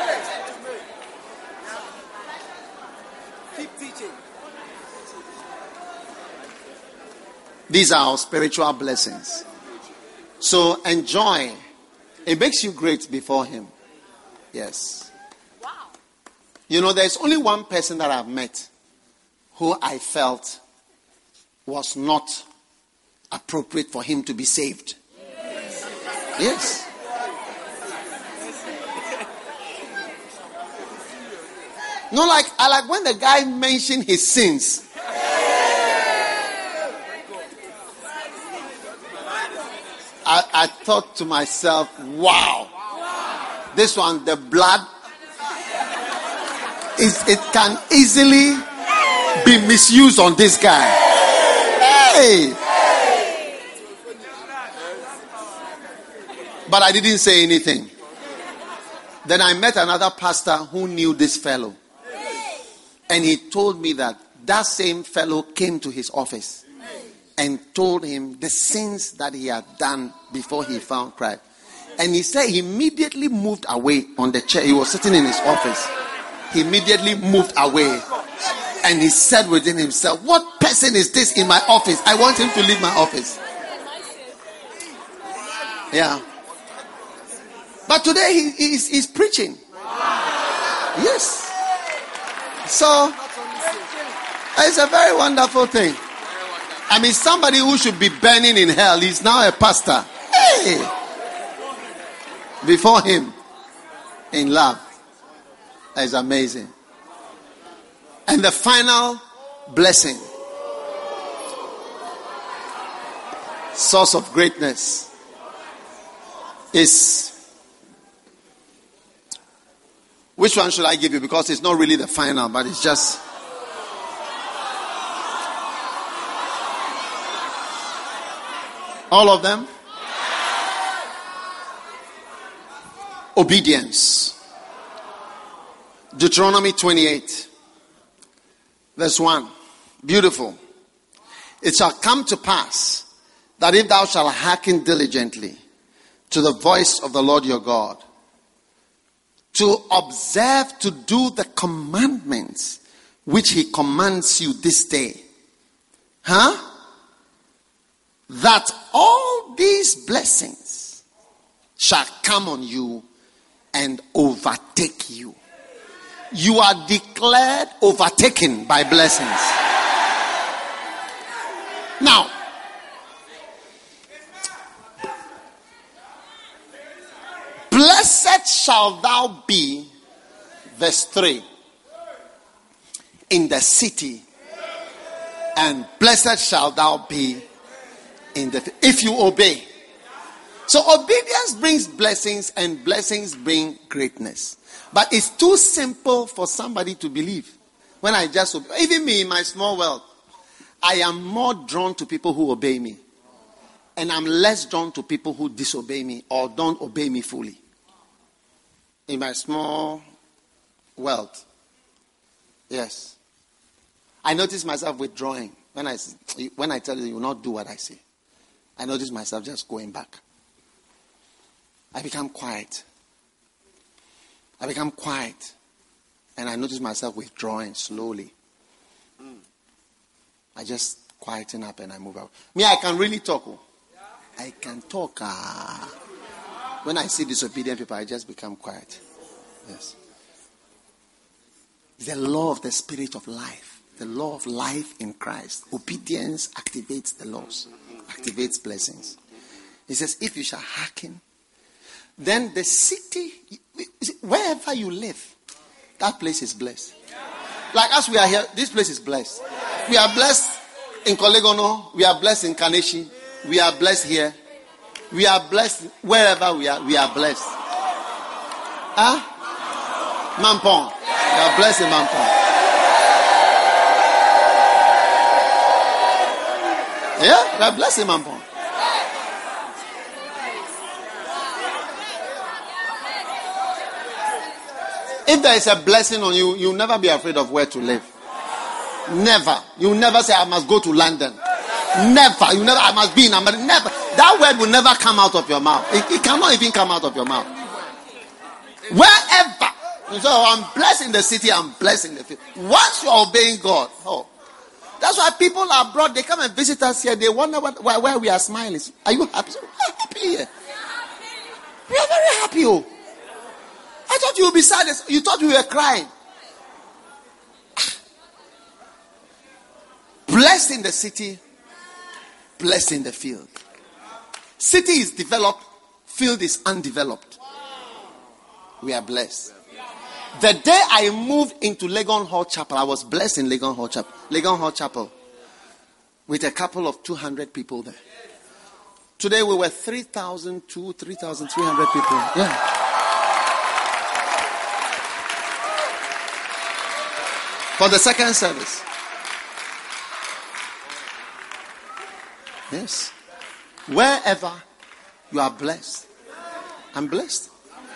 Keep teaching. These are our spiritual blessings. So enjoy. It makes you great before him. Yes. You know, there's only one person that I've met who I felt was not appropriate for him to be saved. Yes. No, I like when the guy mentioned his sins. thought to myself, wow. This one, the blood, it can easily be misused on this guy. Hey! But I didn't say anything. Then I met another pastor who knew this fellow. And he told me that same fellow came to his office and told him the sins that he had done before he found Christ. And he said he immediately moved away on the chair. He was sitting in his office. He immediately moved away. And he said within himself, what person is this in my office? I want him to leave my office. Yeah. But today he's preaching. Yes. So, it's a very wonderful thing. I mean, somebody who should be burning in hell is now a pastor. Hey! Before him, in love. That is amazing. And the final blessing, source of greatness, is, which one should I give you? Because it's not really the final, but it's just, all of them. Obedience. Deuteronomy 28 verse 1. Beautiful. It shall come to pass that if thou shalt hearken diligently to the voice of the Lord your God, to observe to do the commandments which he commands you this day, that all these blessings shall come on you and overtake you. You are declared overtaken by blessings. Now, blessed shall thou be, verse 3, in the city, and blessed shall thou be in the, if you obey. So obedience brings blessings, and blessings bring greatness. But it's too simple for somebody to believe. When I just obey, even me in my small world, I am more drawn to people who obey me. And I'm less drawn to people who disobey me or don't obey me fully. In my small world. Yes. I notice myself withdrawing. When I tell you will not do what I say, I notice myself just going back. I become quiet. And I notice myself withdrawing slowly. I just quieten up and I move out. Me, I can really talk. I can talk. When I see disobedient people, I just become quiet. Yes. The law of the spirit of life. The law of life in Christ. Obedience activates the laws. Activates blessings. He says, if you shall hearken, then the city, wherever you live, that place is blessed. Like as we are here, this place is blessed. We are blessed in Kolegono. We are blessed in Kaneshi. We are blessed here. We are blessed wherever we are. We are blessed. Mampong. We are blessed in Mampong. Yeah, we are blessed in Mampong. If there is a blessing on you, you'll never be afraid of where to live. Never. You'll never say, I must go to London. Never. You never, I must be in America. Never. That word will never come out of your mouth. It cannot even come out of your mouth. Wherever. So I'm blessed in the city, I'm blessed in the field. Once you're obeying God, that's why people abroad, they come and visit us here. They wonder why we are smiling. Are you happy? So we're happy here. We are very happy. I thought you would be sad. You thought we were crying. Blessed in the city, blessed in the field. City is developed, field is undeveloped. We are blessed. The day I moved into Legon Hall Chapel, I was blessed in Legon Hall Chapel. Legon Hall Chapel, with a couple of 200 people there. Today we were 3,200, 3,300 people. Yeah. For the second service. Yes. Wherever you are blessed, I'm blessed.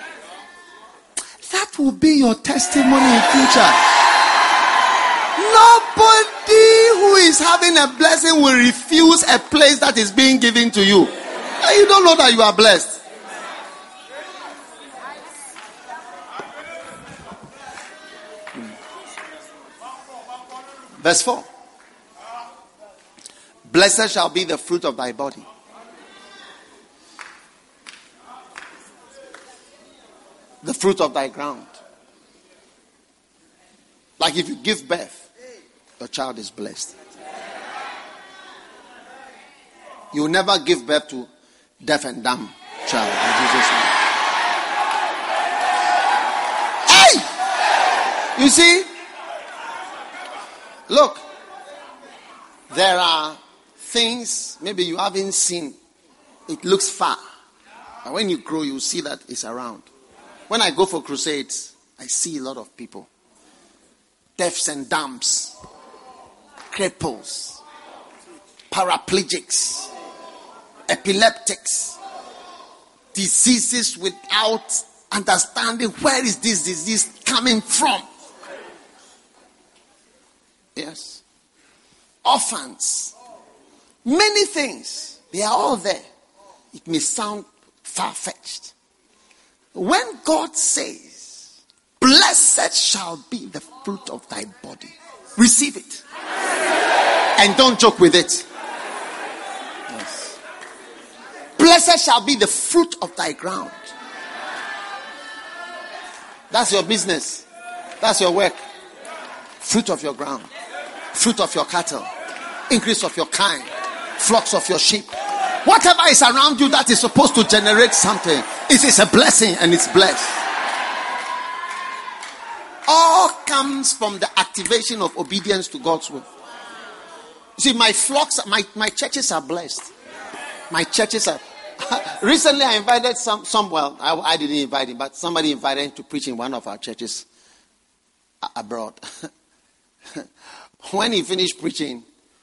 That will be your testimony in future. Nobody who is having a blessing will refuse a place that is being given to you. You don't know that you are blessed. Verse 4. Blessed shall be the fruit of thy body. The fruit of thy ground. Like if you give birth, your child is blessed. You will never give birth to deaf and dumb child in Jesus' name. Hey! You see? Look. There are things maybe you haven't seen. It looks far. But when you grow, you see that it's around. When I go for crusades, I see a lot of people. Deafs and dumbs. Cripples. Paraplegics. Epileptics. Diseases without understanding where is this disease coming from. Yes. Orphans. Many things. They are all there. It may sound far-fetched. When God says, blessed shall be the fruit of thy body, receive it. And don't joke with it. Yes. Blessed shall be the fruit of thy ground. That's your business. That's your work. Fruit of your ground. Fruit of your cattle. Increase of your kind. Flocks of your sheep. Whatever is around you that is supposed to generate something, it is a blessing and it's blessed. All comes from the activation of obedience to God's will. You see, my flocks, my churches are blessed. My churches are... Recently I invited I didn't invite him, but somebody invited him to preach in one of our churches abroad. When he finished preaching,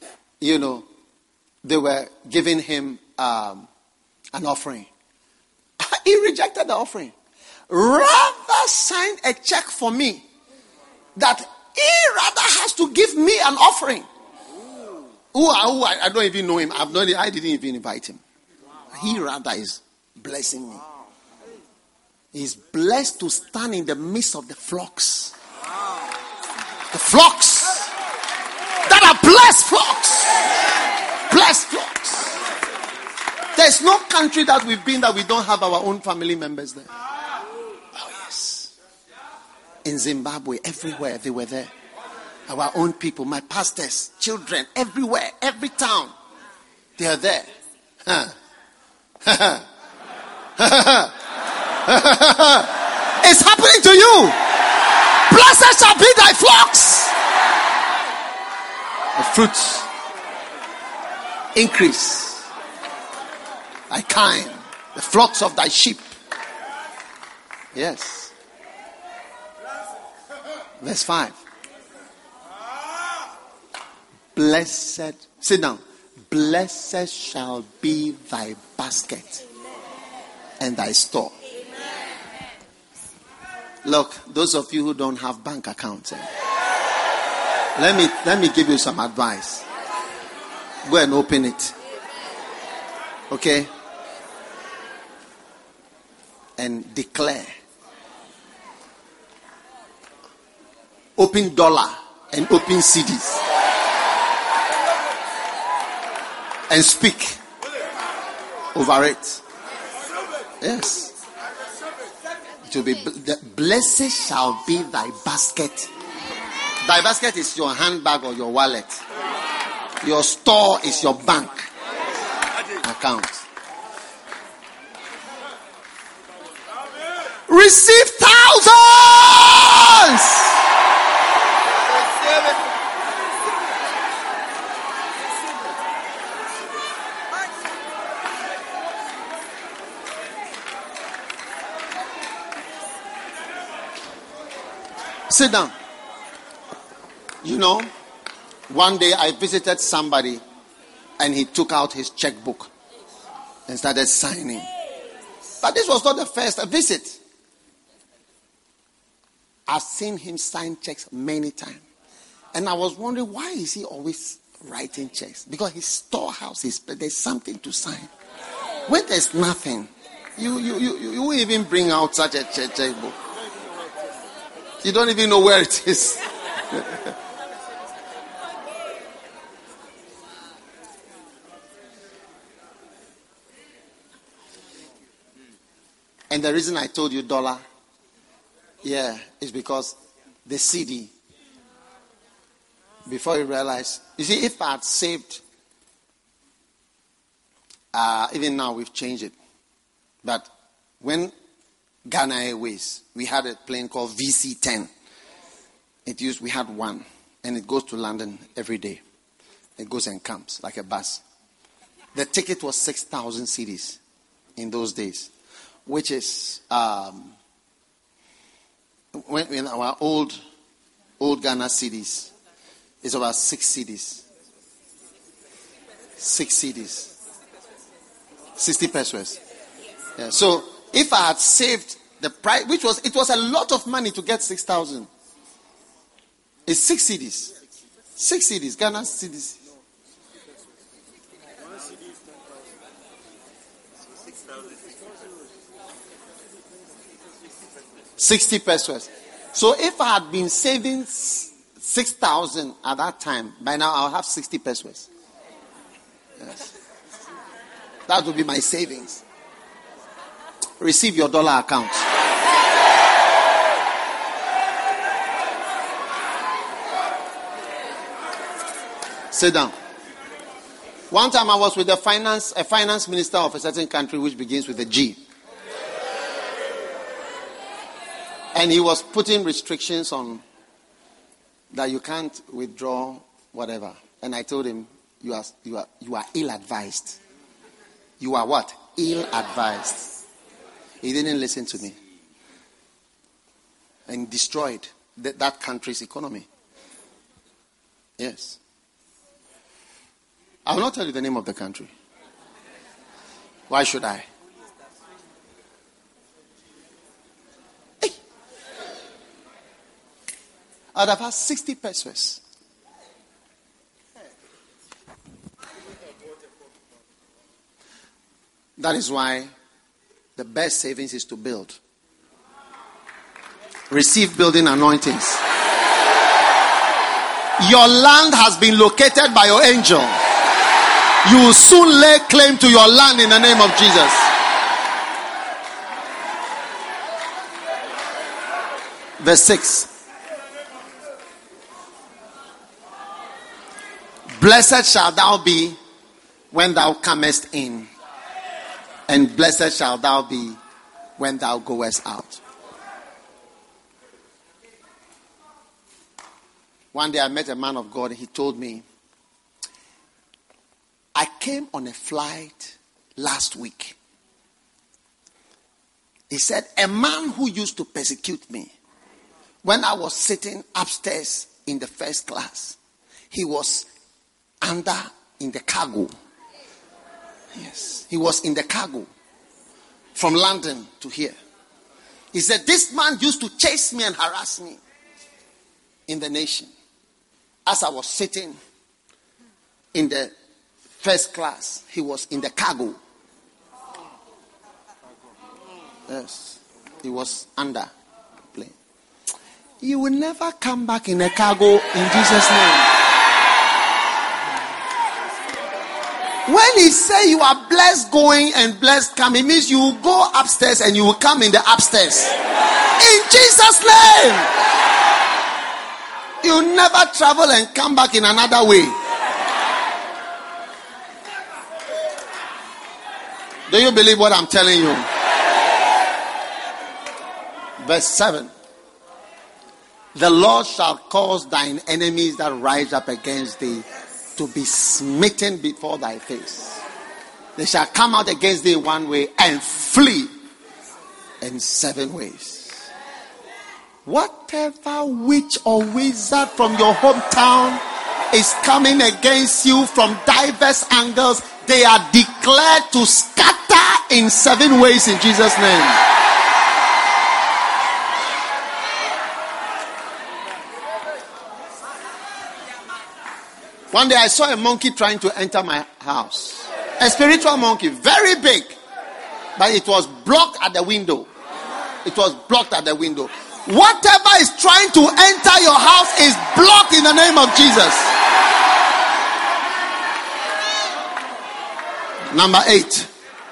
they were giving him an offering. He rejected the offering. Rather signed a check for me that he rather has to give me an offering. I don't even know him. I didn't even invite him. He rather is blessing me. He's blessed to stand in the midst of the flocks. The flocks that are blessed flocks. Blessed flocks. There's no country that we've been that we don't have our own family members there. Oh yes. In Zimbabwe, everywhere they were there. Our own people, my pastors, children, everywhere, every town, they are there. It's happening to you. Blessed shall be thy flocks. The fruits increase. Thy kind, the flocks of thy sheep. Yes. Verse 5. Blessed, sit down. Blessed shall be thy basket and thy store. Look, those of you who don't have bank accounts, let me give you some advice. Go and open it. Okay? And declare. Open dollar and open CDs. And speak over it. Yes. It will be blessed shall be thy basket. Thy basket is your handbag or your wallet. Your store is your bank account. Receive thousands. Sit down. You know, one day I visited somebody and he took out his checkbook and started signing. But this was not the first visit. I've seen him sign checks many times. And I was wondering, why is he always writing checks? Because his storehouse there's something to sign. When there's nothing, you won't even bring out such a checkbook. You don't even know where it is. And the reason I told you dollar, is because the CD, before you realize, you see, if I had saved, even now we've changed it, but when Ghana Airways, we had a plane called VC-10. We had one, and it goes to London every day. It goes and comes like a bus. The ticket was 6,000 cedis in those days, which is when our old Ghana cedis is about 6 cedis. 6 cedis. 60 pesos. Yeah. So if I had saved the price, it was a lot of money to get 6,000. It's 6 cedis. 6 cedis, Ghana cedis. 60 pesos. So if I had been saving 6,000 at that time, by now I'll have 60 pesos. Yes. That would be my savings. Receive your dollar account. Sit down. One time I was with a finance minister of a certain country which begins with a G. And he was putting restrictions on that you can't withdraw whatever. And I told him, you are ill-advised. You are what? Ill-advised. He didn't listen to me. And destroyed that country's economy. Yes. I will not tell you the name of the country. Why should I? Hey. I'd have had 60 pesos. That is why the best savings is to build. Receive building anointings. Your land has been located by your angel. You will soon lay claim to your land in the name of Jesus. Verse 6. Blessed shalt thou be when thou comest in, and blessed shalt thou be when thou goest out. One day I met a man of God. He told me, I came on a flight last week. He said, a man who used to persecute me when I was sitting upstairs in the first class, he was under in the cargo. Yes, he was in the cargo from London to here. He said, this man used to chase me and harass me in the nation. As I was sitting in the first class, he was in the cargo. Yes, he was under plane. You will never come back in a cargo in Jesus' name. When he say you are blessed going and blessed coming, it means you will go upstairs and you will come in the upstairs. In Jesus' name. You will never travel and come back in another way. Do you believe what I'm telling you? Verse 7. The Lord shall cause thine enemies that rise up against thee to be smitten before thy face. They shall come out against thee one way and flee in 7 ways. Whatever witch or wizard from your hometown is coming against you from diverse angles, they are declared to scatter in 7 ways in Jesus' name. One day I saw a monkey trying to enter my house. A spiritual monkey, very big. But it was blocked at the window. It was blocked at the window. Whatever is trying to enter your house is blocked in the name of Jesus. Number 8.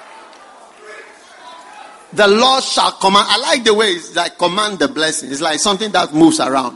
The Lord shall command. I like the way it's like command the blessing. It's like something that moves around.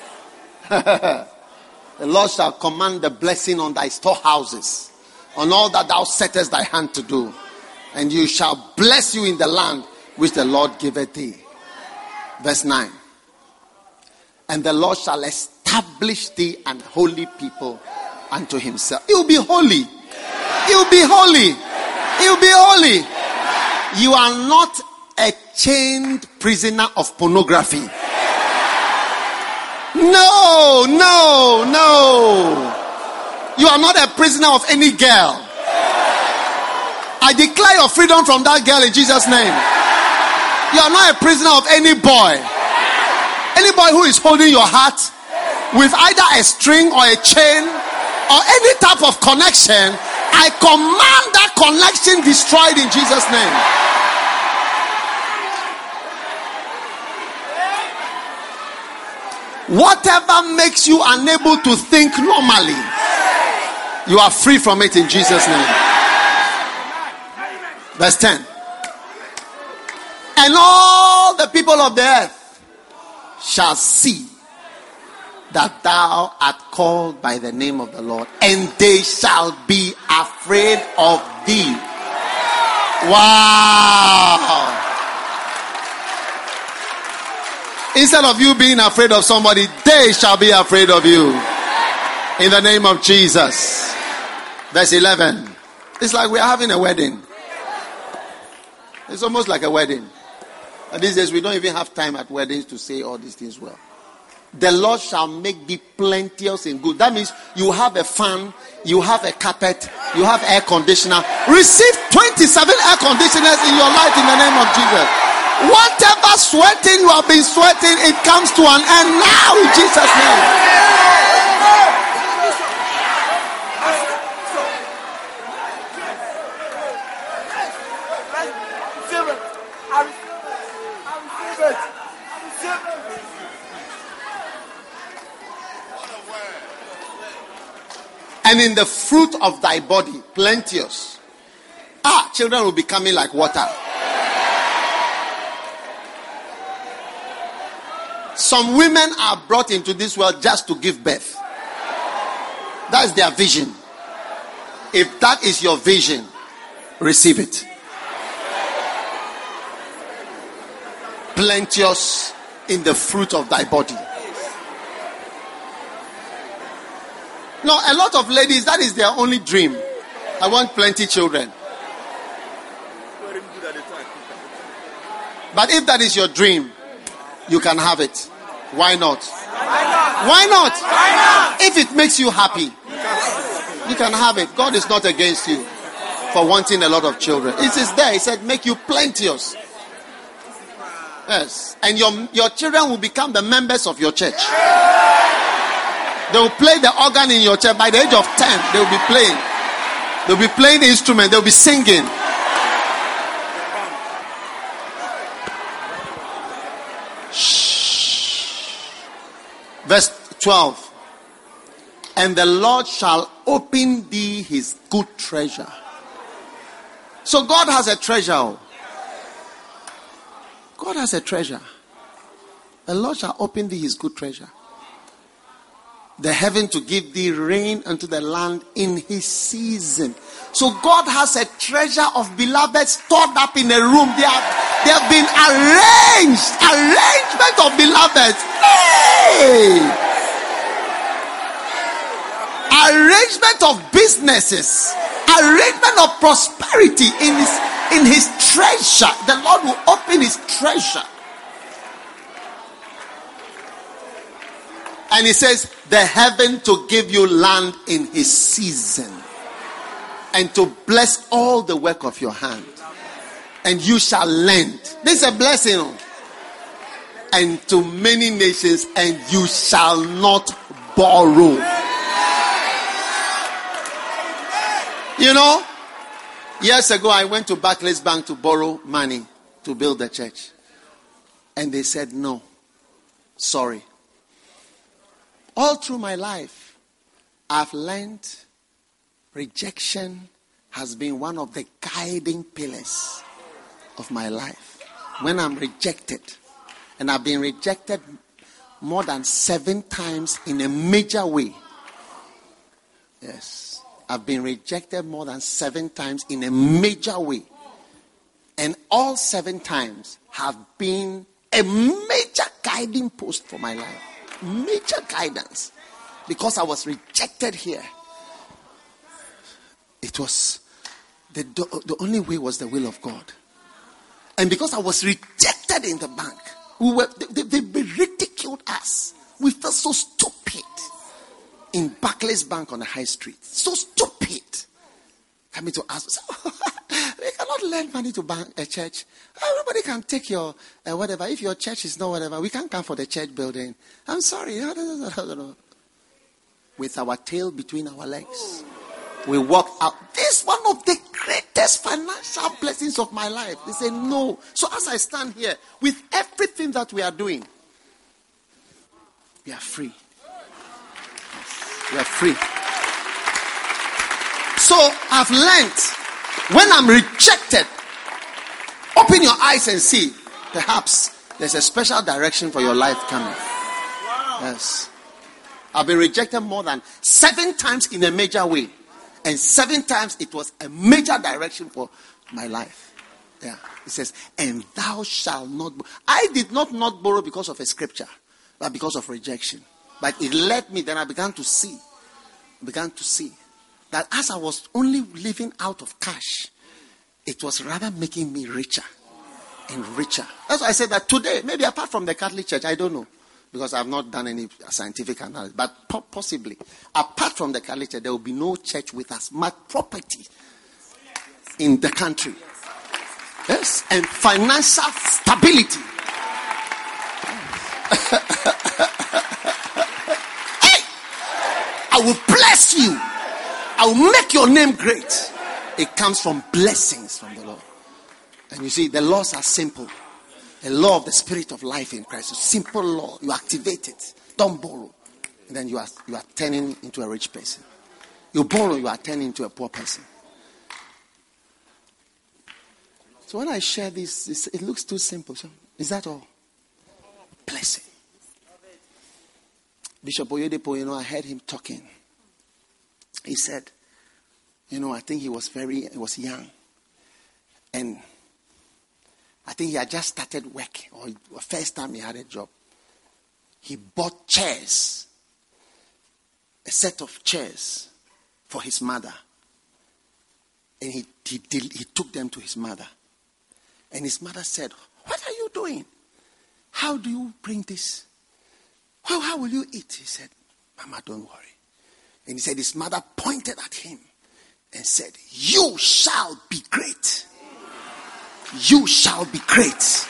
The Lord shall command the blessing on thy storehouses, on all that thou settest thy hand to do. And you shall bless you in the land which the Lord giveth thee. Verse 9. And the Lord shall establish thee an holy people unto himself. It will be holy. It will be holy. It will be holy. You are not a chained prisoner of pornography. No. You are not a prisoner of any girl. I declare your freedom from that girl in Jesus' name. You are not a prisoner of any boy. Any boy who is holding your heart with either a string or a chain or any type of connection, I command that connection destroyed in Jesus' name. Whatever makes you unable to think normally, you are free from it in Jesus' name. Verse 10. And all the people of the earth shall see that thou art called by the name of the Lord, and they shall be afraid of thee. Wow. Instead of you being afraid of somebody, they shall be afraid of you. In the name of Jesus. Verse 11. It's like we are having a wedding. It's almost like a wedding. And these days we don't even have time at weddings to say all these things well. The Lord shall make thee plenteous in good. That means you have a fan, you have a carpet, you have air conditioner. Receive 27 air conditioners in your life in the name of Jesus. Whatever sweating you have been sweating, it comes to an end now in Jesus' name. And in the fruit of thy body, plenteous. Children will be coming like water. Some women are brought into this world just to give birth. That's their vision. If that is your vision, receive it. Plenteous in the fruit of thy body. No, a lot of ladies, that is their only dream. I want plenty children. But if that is your dream, you can have it. Why not? Why not? If it makes you happy, you can have it. God is not against you for wanting a lot of children. It is there. He said, make you plenteous. Yes. And your children will become the members of your church. They will play the organ in your church. By the age of 10, they will be playing. They will be playing the instrument. They will be singing. Verse 12. And the Lord shall open thee his good treasure. So God has a treasure. God has a treasure. The Lord shall open thee his good treasure. The heaven to give thee rain unto the land in his season. So God has a treasure of beloved stored up in a room. They have been arranged. Arrangement of beloveds. Hey! Arrangement of businesses. Arrangement of prosperity in his treasure. The Lord will open his treasure. And he says, the heaven to give you land in his season, and to bless all the work of your hand. And you shall lend. This is a blessing. And to many nations, and you shall not borrow. You know, years ago I went to Barclays Bank to borrow money to build the church. And they said, no, sorry. All through my life, I've learned rejection has been one of the guiding pillars of my life. When I'm rejected, and I've been rejected more than 7 times in a major way. Yes, I've been rejected more than 7 times in a major way. And all 7 times have been a major guiding post for my life. Major guidance. Because I was rejected here. It was the only way was the will of God. And because I was rejected in the bank, they ridiculed us. We felt so stupid in Barclays Bank on the high street. So stupid. Coming to us, we cannot lend money to bank a church. Everybody can take your whatever. If your church is not whatever, we can't come for the church building. I'm sorry. With our tail between our legs, we walked out. This is one of the greatest financial blessings of my life. They say no. So as I stand here, with everything that we are doing, we are free. We are free. So I've learned, when I'm rejected, open your eyes and see, perhaps there's a special direction for your life coming. Yes. I've been rejected more than 7 times in a major way. And 7 times it was a major direction for my life. Yeah. It says, and thou shalt not borrow. I did not borrow because of a scripture, but because of rejection. But it led me, then I began to see that as I was only living out of cash, it was rather making me richer and richer. That's why I said that today, maybe apart from the Catholic Church, I don't know, because I have not done any scientific analysis, but possibly, apart from the Catholic Church, there will be no church with as much property in the country. Yes, and financial stability. Hey, I will bless you. I will make your name great. It comes from blessings from the Lord. And you see, the laws are simple. The law of the spirit of life in Christ. A simple law. You activate it. Don't borrow. And then you are turning into a rich person. You borrow, you are turning into a poor person. So when I share this, it looks too simple. So is that all? Blessing. Bishop Oyedepo, I heard him talking. He said, I think he was young. And I think he had just started work, or first time he had a job. He bought chairs, a set of chairs for his mother. And he took them to his mother. And his mother said, what are you doing? How do you bring this? How will you eat? He said, Mama, don't worry. And he said, his mother pointed at him and said, you shall be great. You shall be great.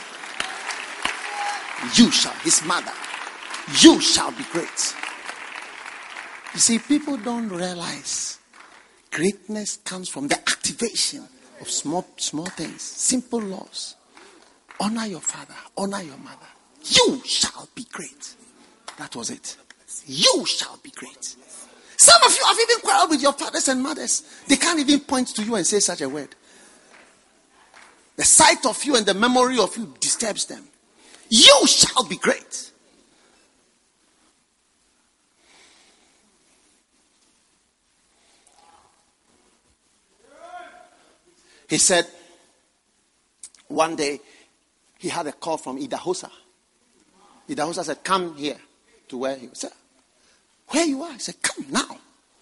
You shall, his mother, you shall be great. You see, people don't realize greatness comes from the activation of small things, simple laws. Honor your father, honor your mother. You shall be great. That was it. You shall be great. Some of you have even quarreled with your fathers and mothers. They can't even point to you and say such a word. The sight of you and the memory of you disturbs them. You shall be great. He said, one day, he had a call from Idahosa. Idahosa said, come here to where he was. Said, where you are? He said, come now.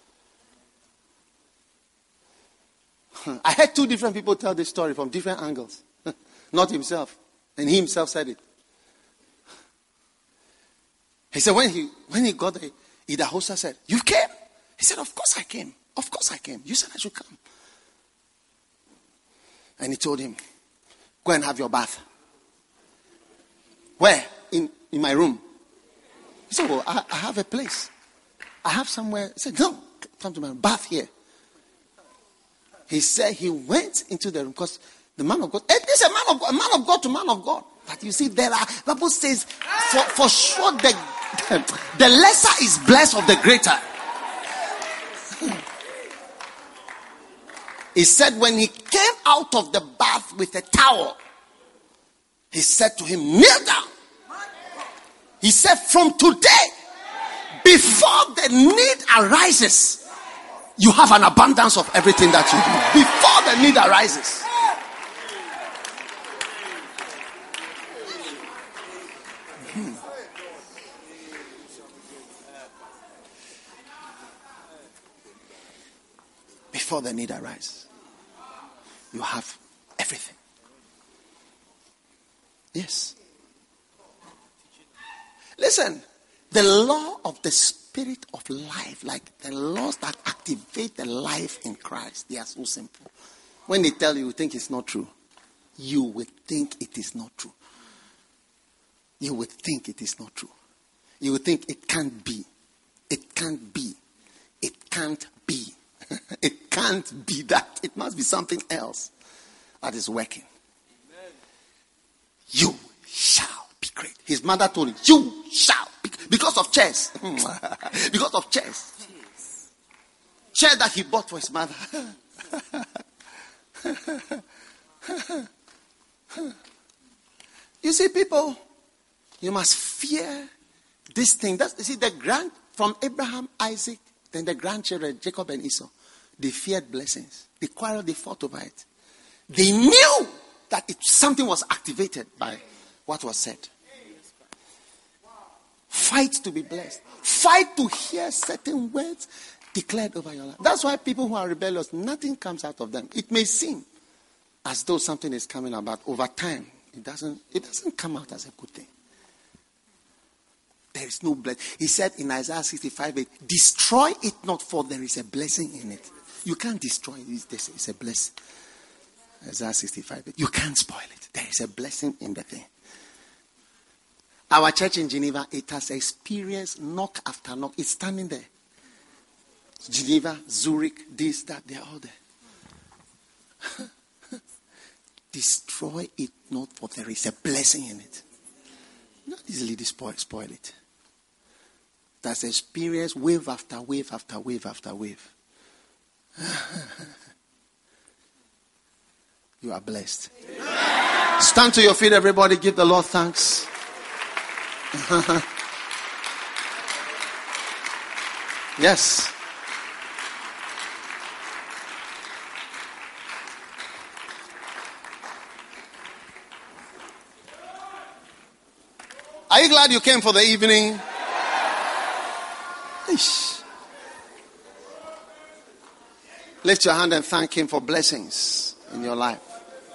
I heard 2 different people tell this story from different angles. Not himself. And he himself said it. He said, when he got there, Idahosa said, you came? He said, of course I came. Of course I came. You said I should come. And he told him, go and have your bath. Where? In my room. He said, well, I have a place. I have somewhere. He said, no, come to my bath here. He said he went into the room because the man of God, this is a man of God to man of God. But you see, there are, the Bible says, for sure the lesser is blessed of the greater. He said when he came out of the bath with a towel, he said to him, kneel down. He said, from today, before the need arises, you have an abundance of everything that you do. Before the need arises. Before the need arises, you have everything. Yes. Listen, the law of the spirit of life, like the laws that activate the life in Christ, they are so simple. When they tell you, you think it's not true. You will think it is not true. You will think it is not true. You will think it can't be. It can't be. It can't be. It can't be that. It must be something else that is working. Amen. You shall be great. His mother told him, you shall be great. Because of chairs. Because of chairs. Chair that he bought for his mother. You see, people, you must fear this thing. You see, from Abraham, Isaac, then the grandchildren, Jacob and Esau, they feared blessings. They quarreled, they fought over it. They knew that something was activated by what was said. Fight to be blessed. Fight to hear certain words declared over your life. That's why people who are rebellious, nothing comes out of them. It may seem as though something is coming about. Over time, it doesn't come out as a good thing. There is no blessing. He said in Isaiah 65:8, destroy it not, for there is a blessing in it. You can't destroy it. It's a blessing. Isaiah 65:8. You can't spoil it. There is a blessing in the thing. Our church in Geneva, it has experienced knock after knock. It's standing there. Geneva, Zurich, this, that, they're all there. Destroy it not, for there is a blessing in it. Not easily spoil it. That's experience wave after wave after wave after wave. You are blessed. Amen. Stand to your feet, everybody. Give the Lord thanks. Yes. Are you glad you came for the evening? Ish. Lift your hand and thank Him for blessings in your life.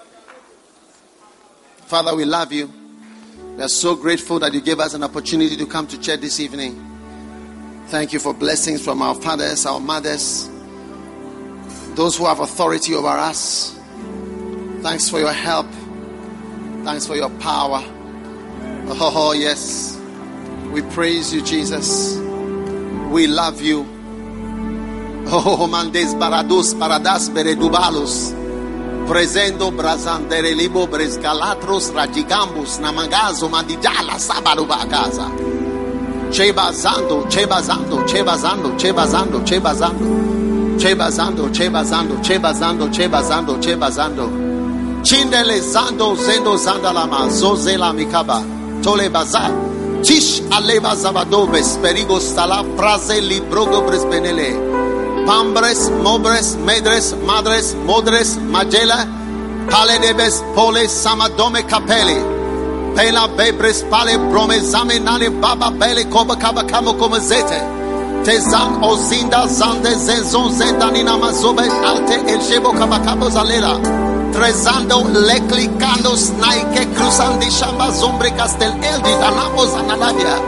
Father, we love you. We are so grateful that you gave us an opportunity to come to church this evening. Thank you for blessings from our fathers, our mothers, those who have authority over us. Thanks for your help. Thanks for your power. Oh, yes. We praise you, Jesus. We love you. Oh, mandes barados paradas beredubalos. Presendo brazandere libo bresgalatros ragigambus namagazo mandijala sabaruba casa. Chebazando, chebazando, chebazando, chebazando, chebazando. Chebazando, chebazando, chebazando, chebazando, chebazando. Chindele zando zendo zandalama zozela mikaba. Tole bazar. Tish aleva zabadobes perigos tala praze librogo bresbenele. Pambres, mobres, medres, madres, modres, magela, paledebes, pole, samadome capelli, pela bebres, pale, brome, zamenale, baba, bele, koba, kaba, kamo, komazete, tezan, ozinda, zande, zenzon, zendanina, mazobe, alte, el shebo, kabakabo, zalela, trezando, leclicando, snaike, cruzandi, shamba, zombre, castel, eldi, danamos, analavia.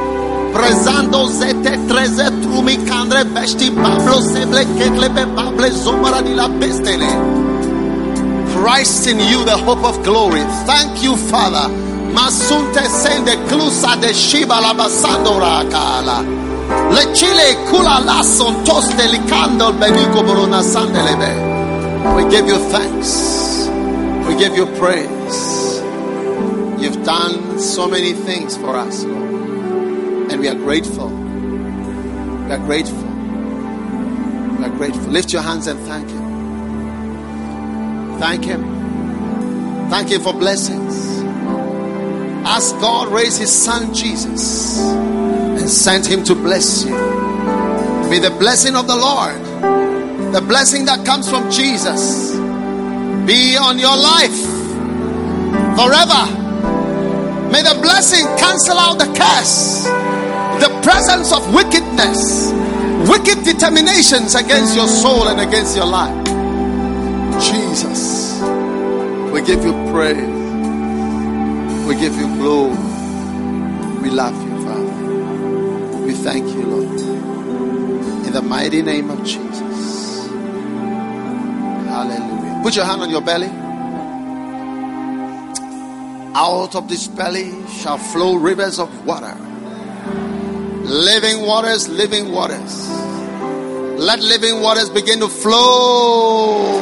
Prezando zete treze trumi kandre beshti Pablo seble ketlebe Pable zomara di la bestele. Christ in you, the hope of glory. Thank you, Father. Masunte sende klusa de shiba la basando rakala. Le chile kula la son toste likando benico borona sandelebe. We give you thanks. We give you praise. You've done so many things for us, Lord. And we are grateful. We are grateful. We are grateful. Lift your hands and thank Him. Thank Him. Thank Him for blessings. As God raised His Son Jesus and sent Him to bless you. May the blessing of the Lord, the blessing that comes from Jesus, be on your life forever. May the blessing cancel out the curse, the presence of wickedness, wicked determinations against your soul and against your life. Jesus, we give you praise. We give you glory. We love you, Father. We thank you, Lord. In the mighty name of Jesus. Hallelujah. Put your hand on your belly. Out of this belly shall flow rivers of water. Living waters, living waters. Let living waters begin to flow.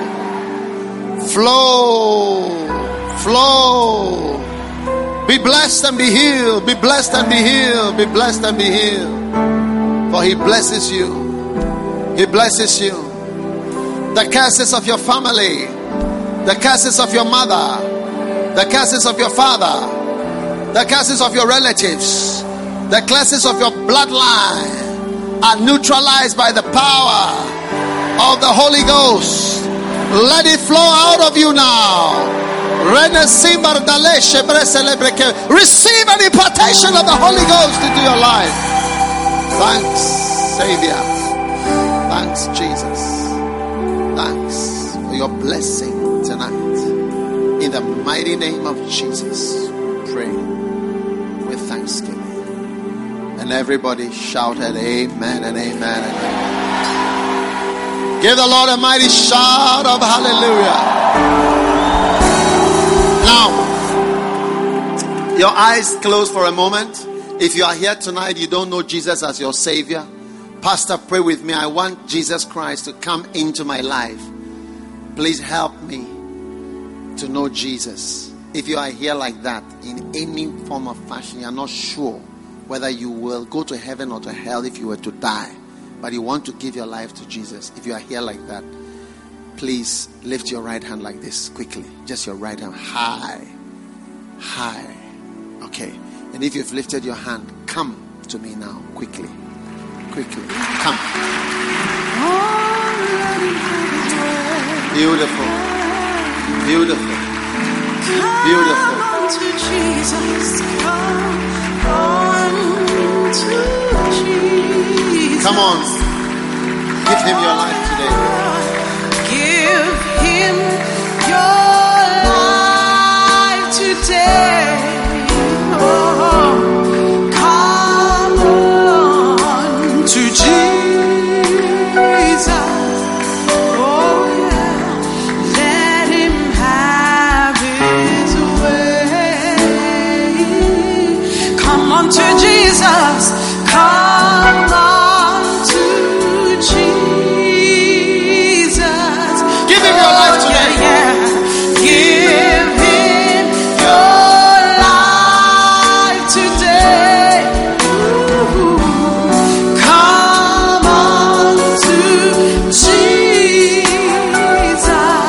Flow. Flow. Be blessed and be healed. Be blessed and be healed. Be blessed and be healed. For He blesses you. He blesses you. The curses of your family, the curses of your mother, the curses of your father, the curses of your relatives, the curses of your bloodline are neutralized by the power of the Holy Ghost. Let it flow out of you now. Receive an impartation of the Holy Ghost into your life. Thanks, Savior. Thanks, Jesus. Thanks for your blessing tonight. In the mighty name of Jesus, pray with thanksgiving. And everybody shouted amen and amen and amen. Give the Lord a mighty shout of hallelujah. Now, your eyes closed for a moment. If you are here tonight, you don't know Jesus as your Savior. Pastor, pray with me. I want Jesus Christ to come into my life. Please help me to know Jesus. If you are here like that, in any form of fashion, you are not sure whether you will go to heaven or to hell if you were to die, but you want to give your life to Jesus. If you are here like that, please lift your right hand like this quickly. Just your right hand high. High. Okay. And if you've lifted your hand, come to me now quickly. Quickly. Come. Beautiful. Beautiful. Beautiful. Come on to Jesus. Come on to Jesus. Come on. Give Him your life today. Give Him your life today. Oh, come on to Jesus. Oh yeah, let Him have His way. Come on to Jesus. Come on to Jesus. Give Him your life today. Yeah, yeah. Give Him your life today. Ooh. Come on to Jesus.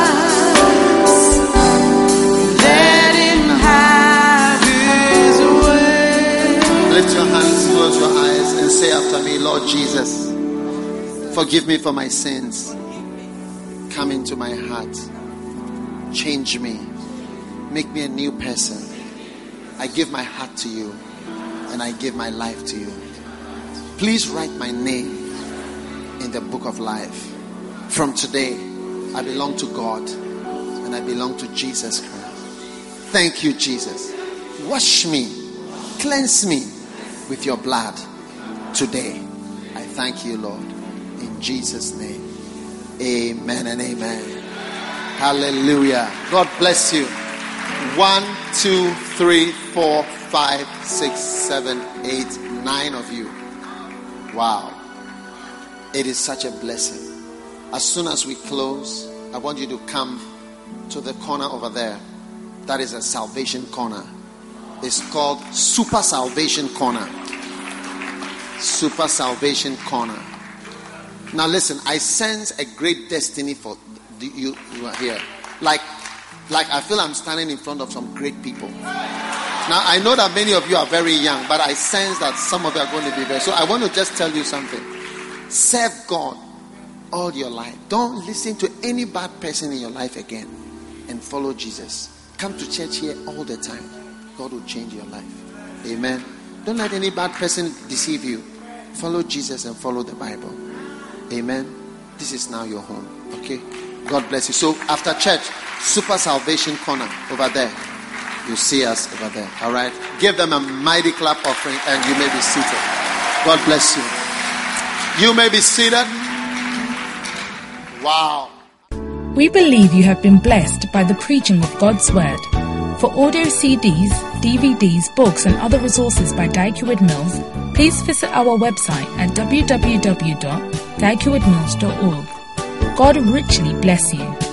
Let Him have His way. Lift your hands, close your eyes, and say after me, Lord Jesus, forgive me for my sins. Come into my heart. Change me. Make me a new person. I give my heart to you, and I give my life to you. Please write my name in the book of life. From today, I belong to God, and I belong to Jesus Christ. Thank you, Jesus. Wash me, cleanse me with your blood today. I thank you, Lord. In Jesus' name. Amen and amen. Hallelujah. God bless you. 1, 2, 3, 4, 5, 6, 7, 8, 9 of you. Wow. It is such a blessing. As soon as we close, I want you to come to the corner over there. That is a salvation corner. It's called Super Salvation Corner. Super Salvation Corner. Now listen, I sense a great destiny for you are here. Like I feel I'm standing in front of some great people. Now I know that many of you are very young, but I sense that some of you are going to be very. So I want to just tell you something. Serve God all your life. Don't listen to any bad person in your life again, and follow Jesus. Come to church here all the time. God will change your life. Amen. Don't let any bad person deceive you. Follow Jesus and follow the Bible. Amen. This is now your home. Okay. God bless you. So after church, Super Salvation Corner over there. You see us over there. All right. Give them a mighty clap offering, and you may be seated. God bless you. You may be seated. Wow. We believe you have been blessed by the preaching of God's Word. For audio CDs, DVDs, books and other resources by Dag Heward Mills, please visit our website at www.daghewardmills.org. God richly bless you.